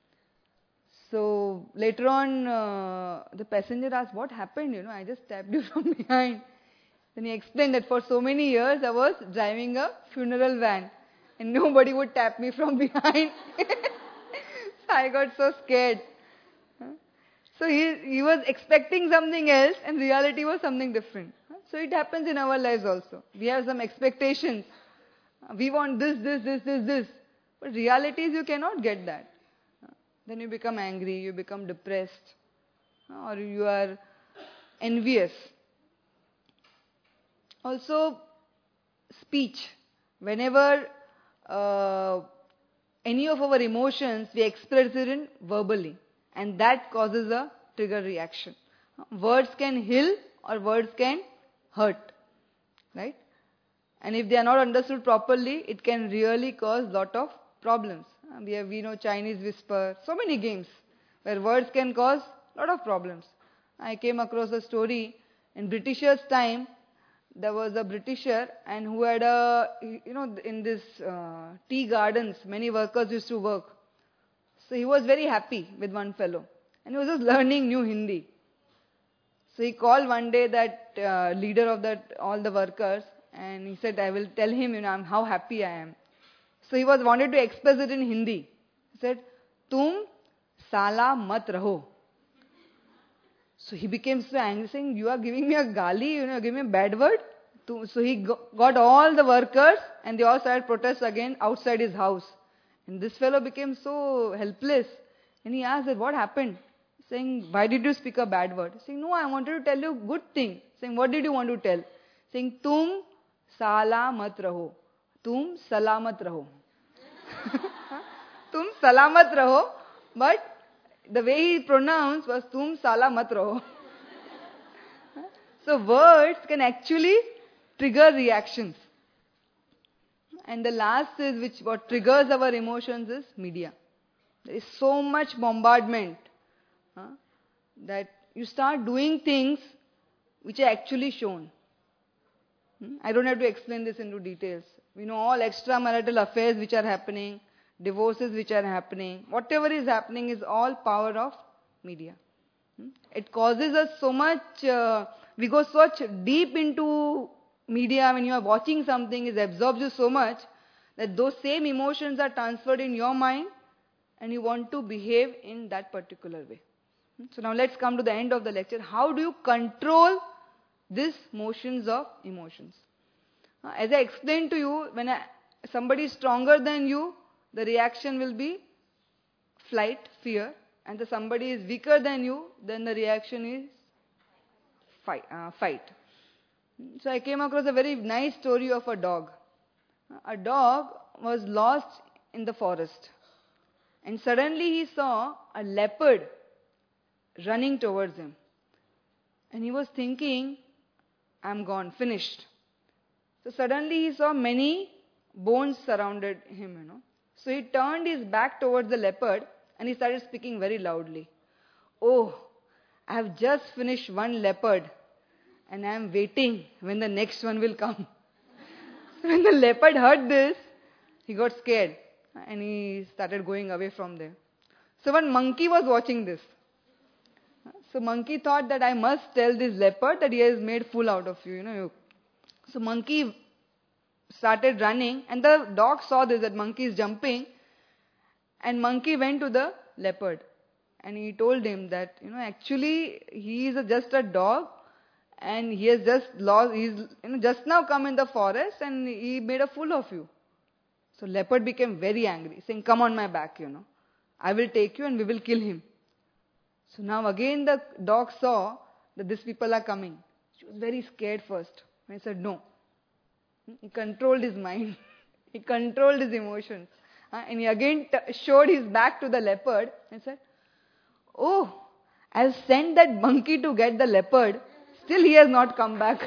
So later on, uh, the passenger asked, what happened? You know, I just tapped you from behind. Then he explained that for so many years I was driving a funeral van and nobody would tap me from behind. So I got so scared. So he, he was expecting something else and reality was something different. So it happens in our lives also. We have some expectations. We want this, this, this, this, this. But reality is you cannot get that. Then you become angry, you become depressed, or you are envious. Also, speech. Whenever uh, any of our emotions, we express it in verbally. And that causes a trigger reaction. Words can heal or words can hurt. Right? And if they are not understood properly, it can really cause lot of problems. We have, we know Chinese whisper, so many games where words can cause lot of problems. I came across a story in Britishers' time. There was a Britisher and who had a, you know, in this uh, tea gardens, many workers used to work. So he was very happy with one fellow and he was just learning new Hindi. So he called one day that uh, leader of that all the workers and he said, I will tell him, you know, I'm, how happy I am. So he was wanted to express it in Hindi. He said, Tum sala mat raho. So he became so angry, saying, you are giving me a gali, you know, giving me a bad word. So he got all the workers and they all started protest again outside his house. And this fellow became so helpless. And he asked that, what happened? Saying, why did you speak a bad word? Saying, no, I wanted to tell you a good thing. Saying, what did you want to tell? Saying, Tum sala mat raho. Tum salamat raho. Tum salamat raho. But the way he pronounced was Tum sala mat raho. So words can actually trigger reactions. And the last is which what triggers our emotions is media. There is so much bombardment huh, that you start doing things which are actually shown. Hmm? I don't have to explain this into details. We know all extramarital affairs which are happening, divorces which are happening, whatever is happening is all power of media. Hmm? It causes us so much, uh, we go such deep into media when you are watching something, it absorbs you so much that those same emotions are transferred in your mind and you want to behave in that particular way. Hmm? So now let's come to the end of the lecture. How do you control these motions of emotions? Uh, As I explained to you, when I, somebody is stronger than you, the reaction will be flight, fear, and if somebody is weaker than you, then the reaction is fight. Uh, fight. So I came across a very nice story of a dog. A dog was lost in the forest, and suddenly he saw a leopard running towards him. And he was thinking, I'm gone, finished. So suddenly he saw many bones surrounded him, you know. So he turned his back towards the leopard and he started speaking very loudly. Oh, I have just finished one leopard and I am waiting when the next one will come. So when the leopard heard this, he got scared and he started going away from there. So one monkey was watching this. So monkey thought that I must tell this leopard that he has made fool out of you, you know. So monkey started running and the dog saw this, that monkey is jumping, and monkey went to the leopard and he told him that, you know, actually he is a, just a dog and he has just lost, he's you know, just now come in the forest and he made a fool of you. So leopard became very angry, saying, come on my back, you know. I will take you and we will kill him. So now again the dog saw that these people are coming. She was very scared first. And he said, no. He controlled his mind. He controlled his emotions. Uh, and he again t- showed his back to the leopard and said, oh, I'll send that monkey to get the leopard. Still he has not come back.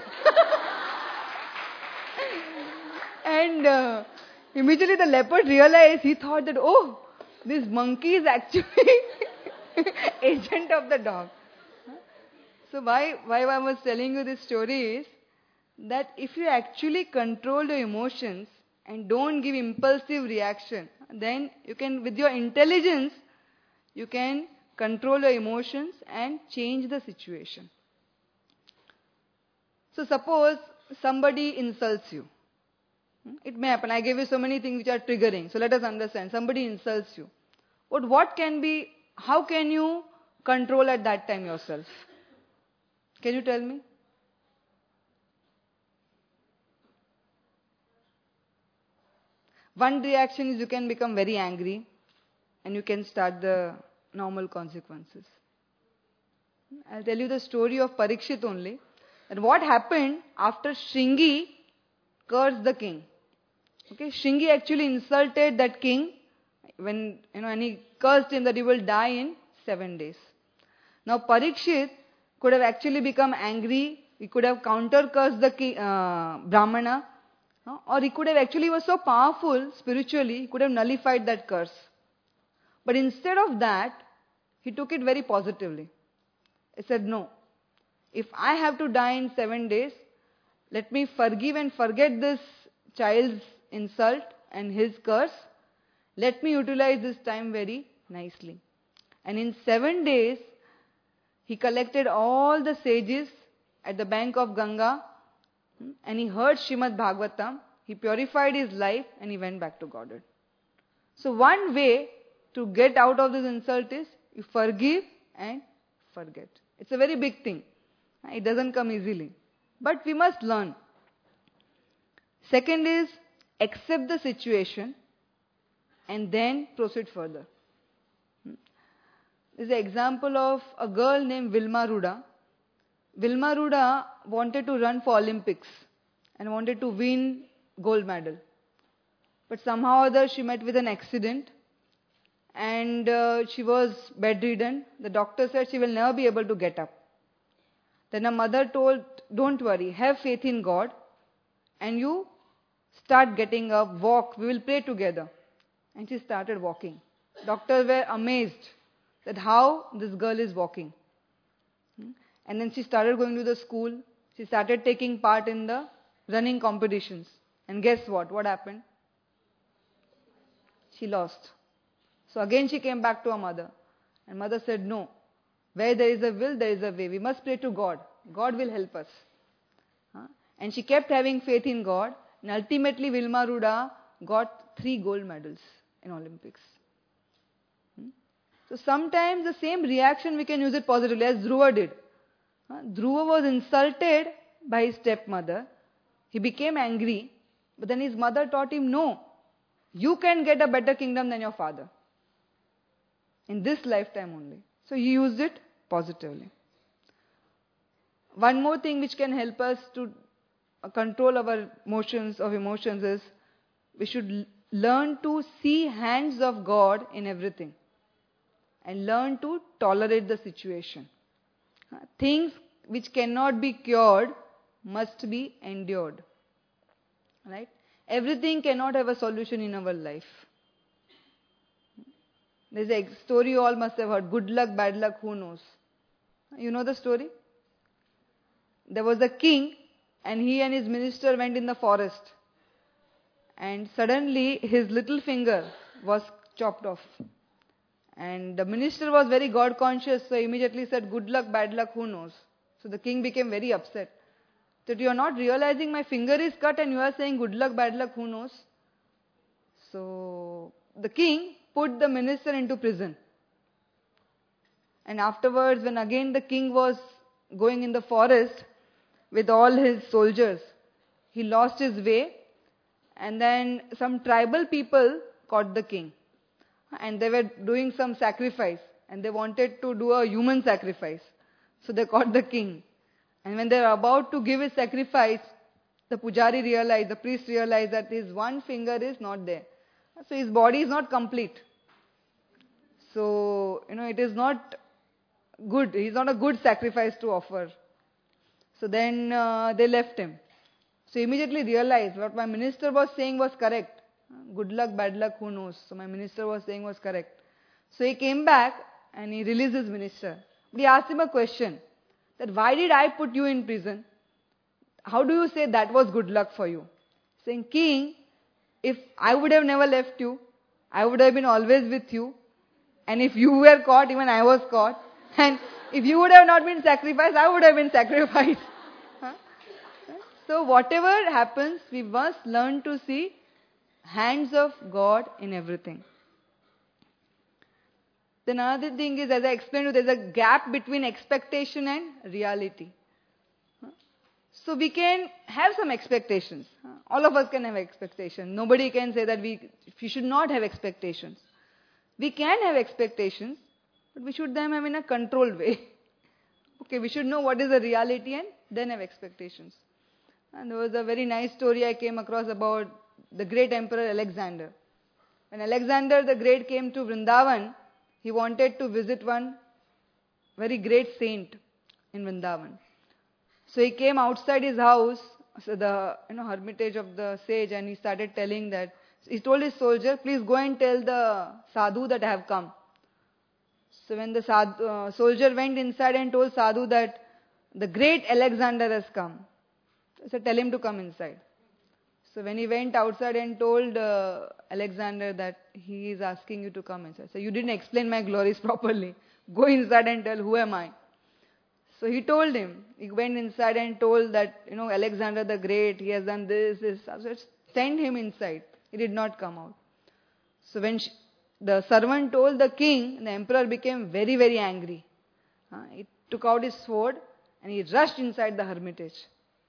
And uh, immediately the leopard realized, he thought that, oh, this monkey is actually agent of the dog. So why, why I was telling you this story is that if you actually control your emotions and don't give impulsive reaction, then you can, with your intelligence, you can control your emotions and change the situation. So suppose somebody insults you. It may happen. I gave you so many things which are triggering. So let us understand. Somebody insults you. What, what can be, how can you control at that time yourself? Can you tell me? One reaction is you can become very angry and you can start the normal consequences. I'll tell you the story of Parikshit only. And what happened after Shringi cursed the king. Okay, Shringi actually insulted that king when, you know, and he cursed him that he will die in seven days. Now Parikshit could have actually become angry. He could have counter-cursed the king, uh, Brahmana. Uh, or he could have actually was so powerful spiritually, he could have nullified that curse. But instead of that, he took it very positively. He said, no, if I have to die in seven days, let me forgive and forget this child's insult and his curse. Let me utilize this time very nicely. And in seven days, he collected all the sages at the bank of Ganga and he heard Srimad Bhagavatam. He purified his life and he went back to Godhead. So one way to get out of this insult is you forgive and forget. It's a very big thing. It doesn't come easily. But we must learn. Second is accept the situation and then proceed further. This is an example of a girl named Vilma Ruda. Vilma Ruda wanted to run for Olympics and wanted to win gold medal. But somehow or other she met with an accident and uh, she was bedridden. The doctor said she will never be able to get up. Then her mother told, don't worry, have faith in God and you start getting up, walk, we will pray together. And she started walking. Doctors were amazed that how this girl is walking. And then she started going to the school. She started taking part in the running competitions. And guess what? What happened? She lost. So again she came back to her mother. And mother said, no. Where there is a will, there is a way. We must pray to God. God will help us. Huh? And she kept having faith in God. And ultimately Vilma Ruda got three gold medals in Olympics. Hmm? So sometimes the same reaction we can use it positively as Dhruva did. Huh? Dhruva was insulted by his stepmother. He became angry, but then his mother taught him, no, you can get a better kingdom than your father. In this lifetime only. So he used it positively. One more thing which can help us to control our emotions of emotions is we should learn to see hands of God in everything and learn to tolerate the situation. Things which cannot be cured must be endured. Right? Everything cannot have a solution in our life. There's a story you all must have heard. Good luck, bad luck, who knows? You know the story? There was a king and he and his minister went in the forest. And suddenly his little finger was chopped off. And the minister was very God conscious, so immediately said, good luck, bad luck, who knows? So the king became very upset. That you are not realizing my finger is cut and you are saying good luck, bad luck, who knows? So the king put the minister into prison. And afterwards, when again the king was going in the forest with all his soldiers, he lost his way. And then some tribal people caught the king. And they were doing some sacrifice. And they wanted to do a human sacrifice. So they caught the king. And when they were about to give his sacrifice, the pujari realized, the priest realized that his one finger is not there. So his body is not complete. So, you know, it is not good. He's not a good sacrifice to offer. So then uh, they left him. So he immediately realized what my minister was saying was correct. Good luck, bad luck, who knows? So my minister was saying was correct. So he came back and he released his minister. But he asked him a question. That why did I put you in prison? How do you say that was good luck for you? Saying, king, if I would have never left you, I would have been always with you. And if you were caught, even I was caught. And if you would have not been sacrificed, I would have been sacrificed. Huh? So whatever happens, we must learn to see hands of God in everything. Then another thing is, as I explained to you, there's a gap between expectation and reality. So we can have some expectations. All of us can have expectations. Nobody can say that we, we should not have expectations. We can have expectations, but we should them have in a controlled way. Okay, we should know what is the reality and then have expectations. And there was a very nice story I came across about the great emperor Alexander. When Alexander the Great came to Vrindavan, he wanted to visit one very great saint in Vrindavan. So he came outside his house, so the you know hermitage of the sage, and he started telling that, he told his soldier, please go and tell the sadhu that I have come. So when the sadhu, uh, soldier went inside and told sadhu that the great Alexander has come, he said, tell him to come inside. So when he went outside and told uh, Alexander that he is asking you to come inside. So you didn't explain my glories properly. Go inside and tell who am I. So he told him. He went inside and told that, you know, Alexander the Great, he has done this, this. So send him inside. He did not come out. So when she, the servant told the king, the emperor became very, very angry. Uh, he took out his sword and he rushed inside the hermitage.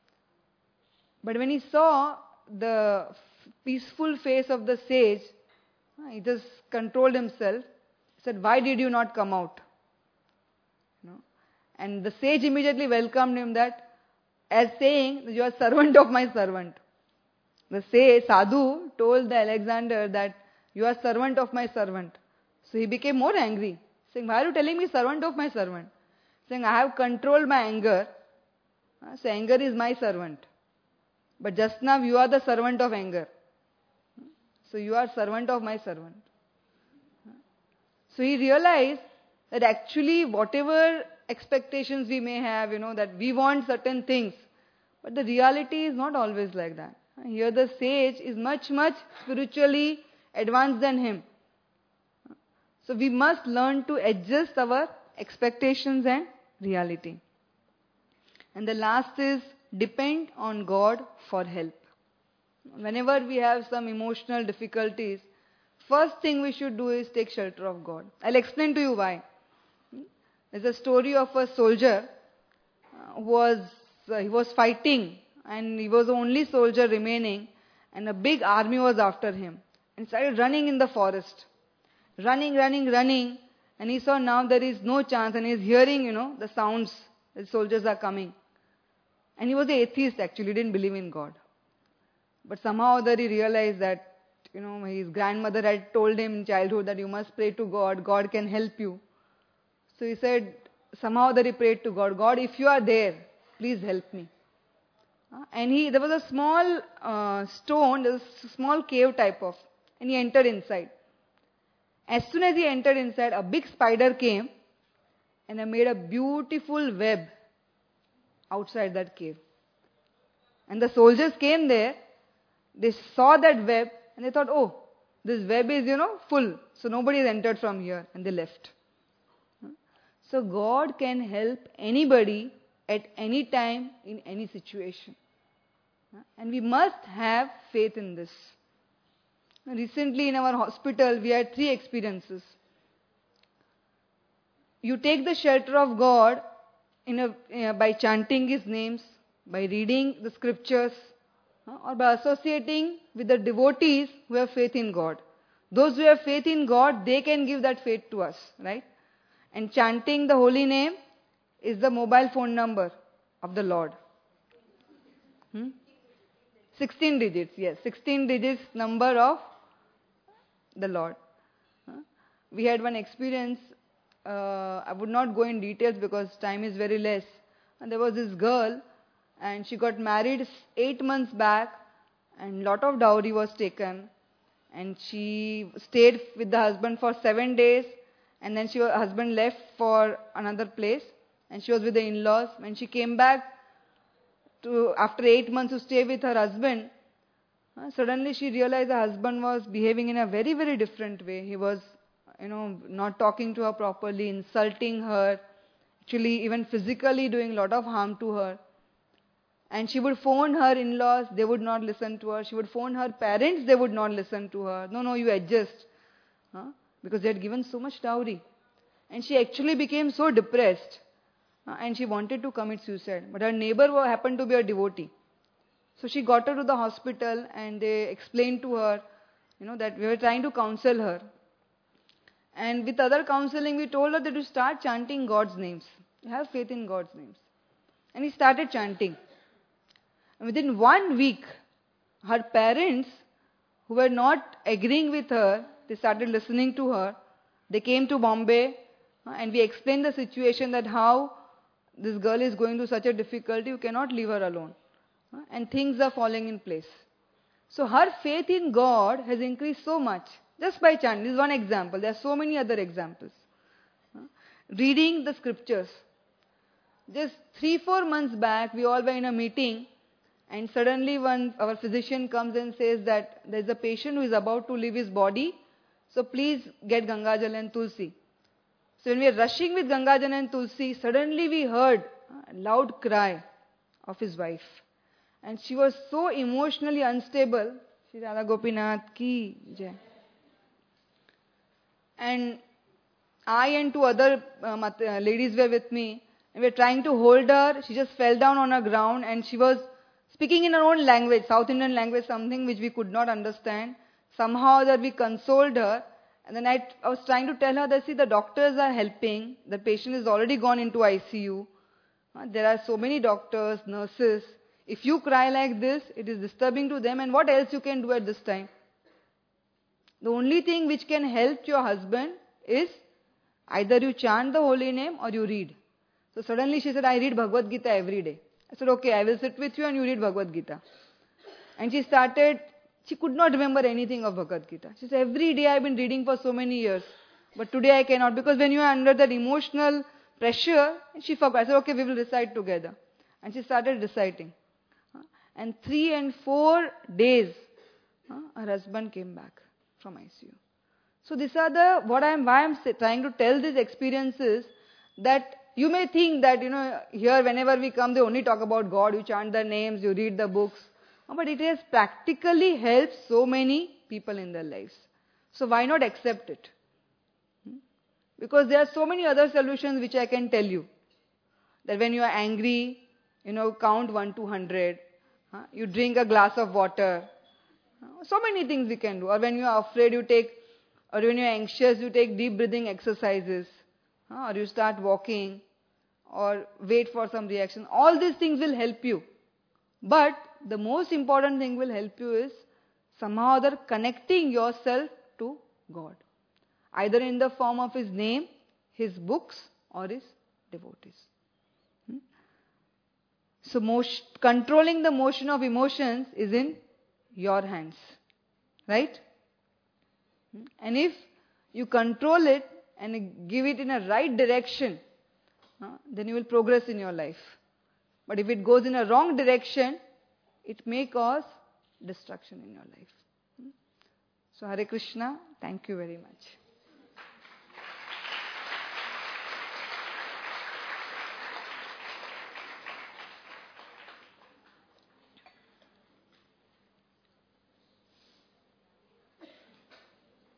But when he saw the peaceful face of the sage, he just controlled himself. He said, why did you not come out? You know? And the sage immediately welcomed him that, as saying, you are servant of my servant. The sage, sadhu, told the Alexander that you are servant of my servant. So he became more angry, saying, why are you telling me servant of my servant? Saying, I have controlled my anger. So anger is my servant. But just now you are the servant of anger. So you are servant of my servant. So he realized that actually whatever expectations we may have, you know, that we want certain things. But the reality is not always like that. Here the sage is much, much spiritually advanced than him. So we must learn to adjust our expectations and reality. And the last is depend on God for help. Whenever we have some emotional difficulties, first thing we should do is take shelter of God. I'll explain to you why. There's a story of a soldier who was uh, he was fighting and he was the only soldier remaining, and a big army was after him, and started running in the forest. Running, running, running, and he saw now there is no chance, and he's hearing, you know, the sounds, the soldiers are coming. And he was an atheist actually, he didn't believe in God. But somehow that he realized that, you know, his grandmother had told him in childhood that you must pray to God, God can help you. So he said, somehow that he prayed to God, God, if you are there, please help me. Uh, And he, there was a small uh, stone, there was a small cave type of, and he entered inside. As soon as he entered inside, a big spider came and they made a beautiful web outside that cave. And the soldiers came there, they saw that web and they thought, oh, this web is, you know, full. So nobody has entered from here, and they left. So God can help anybody at any time in any situation. And we must have faith in this. Recently in our hospital, we had three experiences. You take the shelter of God in a, uh, by chanting His names, by reading the scriptures, uh, or by associating with the devotees who have faith in God. Those who have faith in God, they can give that faith to us, right? And chanting the holy name is the mobile phone number of the Lord. Hmm? sixteen digits, yes, sixteen digits number of the Lord. Huh? We had one experience, uh, I would not go in details because time is very less. And there was this girl, and she got married eight months back, and lot of dowry was taken. And she stayed with the husband for seven days, and then she, her husband left for another place, and she was with the in-laws. When she came back to after eight months to stay with her husband, Uh, suddenly she realized the husband was behaving in a very, very different way. He was, you know, not talking to her properly, insulting her, actually even physically doing a lot of harm to her. And she would phone her in-laws, they would not listen to her. She would phone her parents, they would not listen to her. No, no, you adjust. Huh? Because they had given so much dowry. And she actually became so depressed. Uh, and she wanted to commit suicide. But her neighbor happened to be a devotee. So she got her to the hospital, and they explained to her, you know, that we were trying to counsel her. And with other counseling, we told her that you start chanting God's names. You have faith in God's names. And he started chanting. And within one week, her parents, who were not agreeing with her, they started listening to her. They came to Bombay, uh, and we explained the situation that how this girl is going through such a difficulty, you cannot leave her alone. And things are falling in place. So her faith in God has increased so much just by chanting. This is one example. There are so many other examples. Reading the scriptures. Just three, four months back, we all were in a meeting, and suddenly one our physician comes and says that there is a patient who is about to leave his body, so please get Gangajal and Tulsi. So when we were rushing with Gangajal and Tulsi, suddenly we heard a loud cry of his wife. And she was so emotionally unstable. Shri Radha Gopinath ki jai. And I and two other uh, mat- uh, ladies were with me. And we were trying to hold her. She just fell down on the ground, and she was speaking in her own language, South Indian language, something which we could not understand. Somehow that we consoled her. And then I, I was trying to tell her that, see, the doctors are helping. The patient is already gone into I C U. Uh, there are so many doctors, nurses. If you cry like this, it is disturbing to them, and what else you can do at this time? The only thing which can help your husband is either you chant the holy name or you read. So suddenly she said, I read Bhagavad Gita every day. I said, okay, I will sit with you and you read Bhagavad Gita. And she started, she could not remember anything of Bhagavad Gita. She said, every day I have been reading for so many years, but today I cannot, because when you are under that emotional pressure, she forgot. I said, okay, we will recite together. And she started reciting. And three and four days, uh, her husband came back from I C U. So these are the, what I am, why I am trying to tell these experiences, that you may think that, you know, here whenever we come, they only talk about God, you chant the names, you read the books. But it has practically helped so many people in their lives. So why not accept it? Because there are so many other solutions which I can tell you. That when you are angry, you know, count one to one hundred. Huh? You drink a glass of water. So many things we can do. Or when you are afraid, you take, or when you are anxious, you take deep breathing exercises. Huh? Or you start walking, or wait for some reaction. All these things will help you. But the most important thing will help you is somehow or other connecting yourself to God. Either in the form of His name, His books, or His devotees. Hmm? So motion, controlling the motion of emotions is in your hands. Right? Hmm? And if you control it and give it in a right direction, uh, then you will progress in your life. But if it goes in a wrong direction, it may cause destruction in your life. Hmm? So Hare Krishna, thank you very much.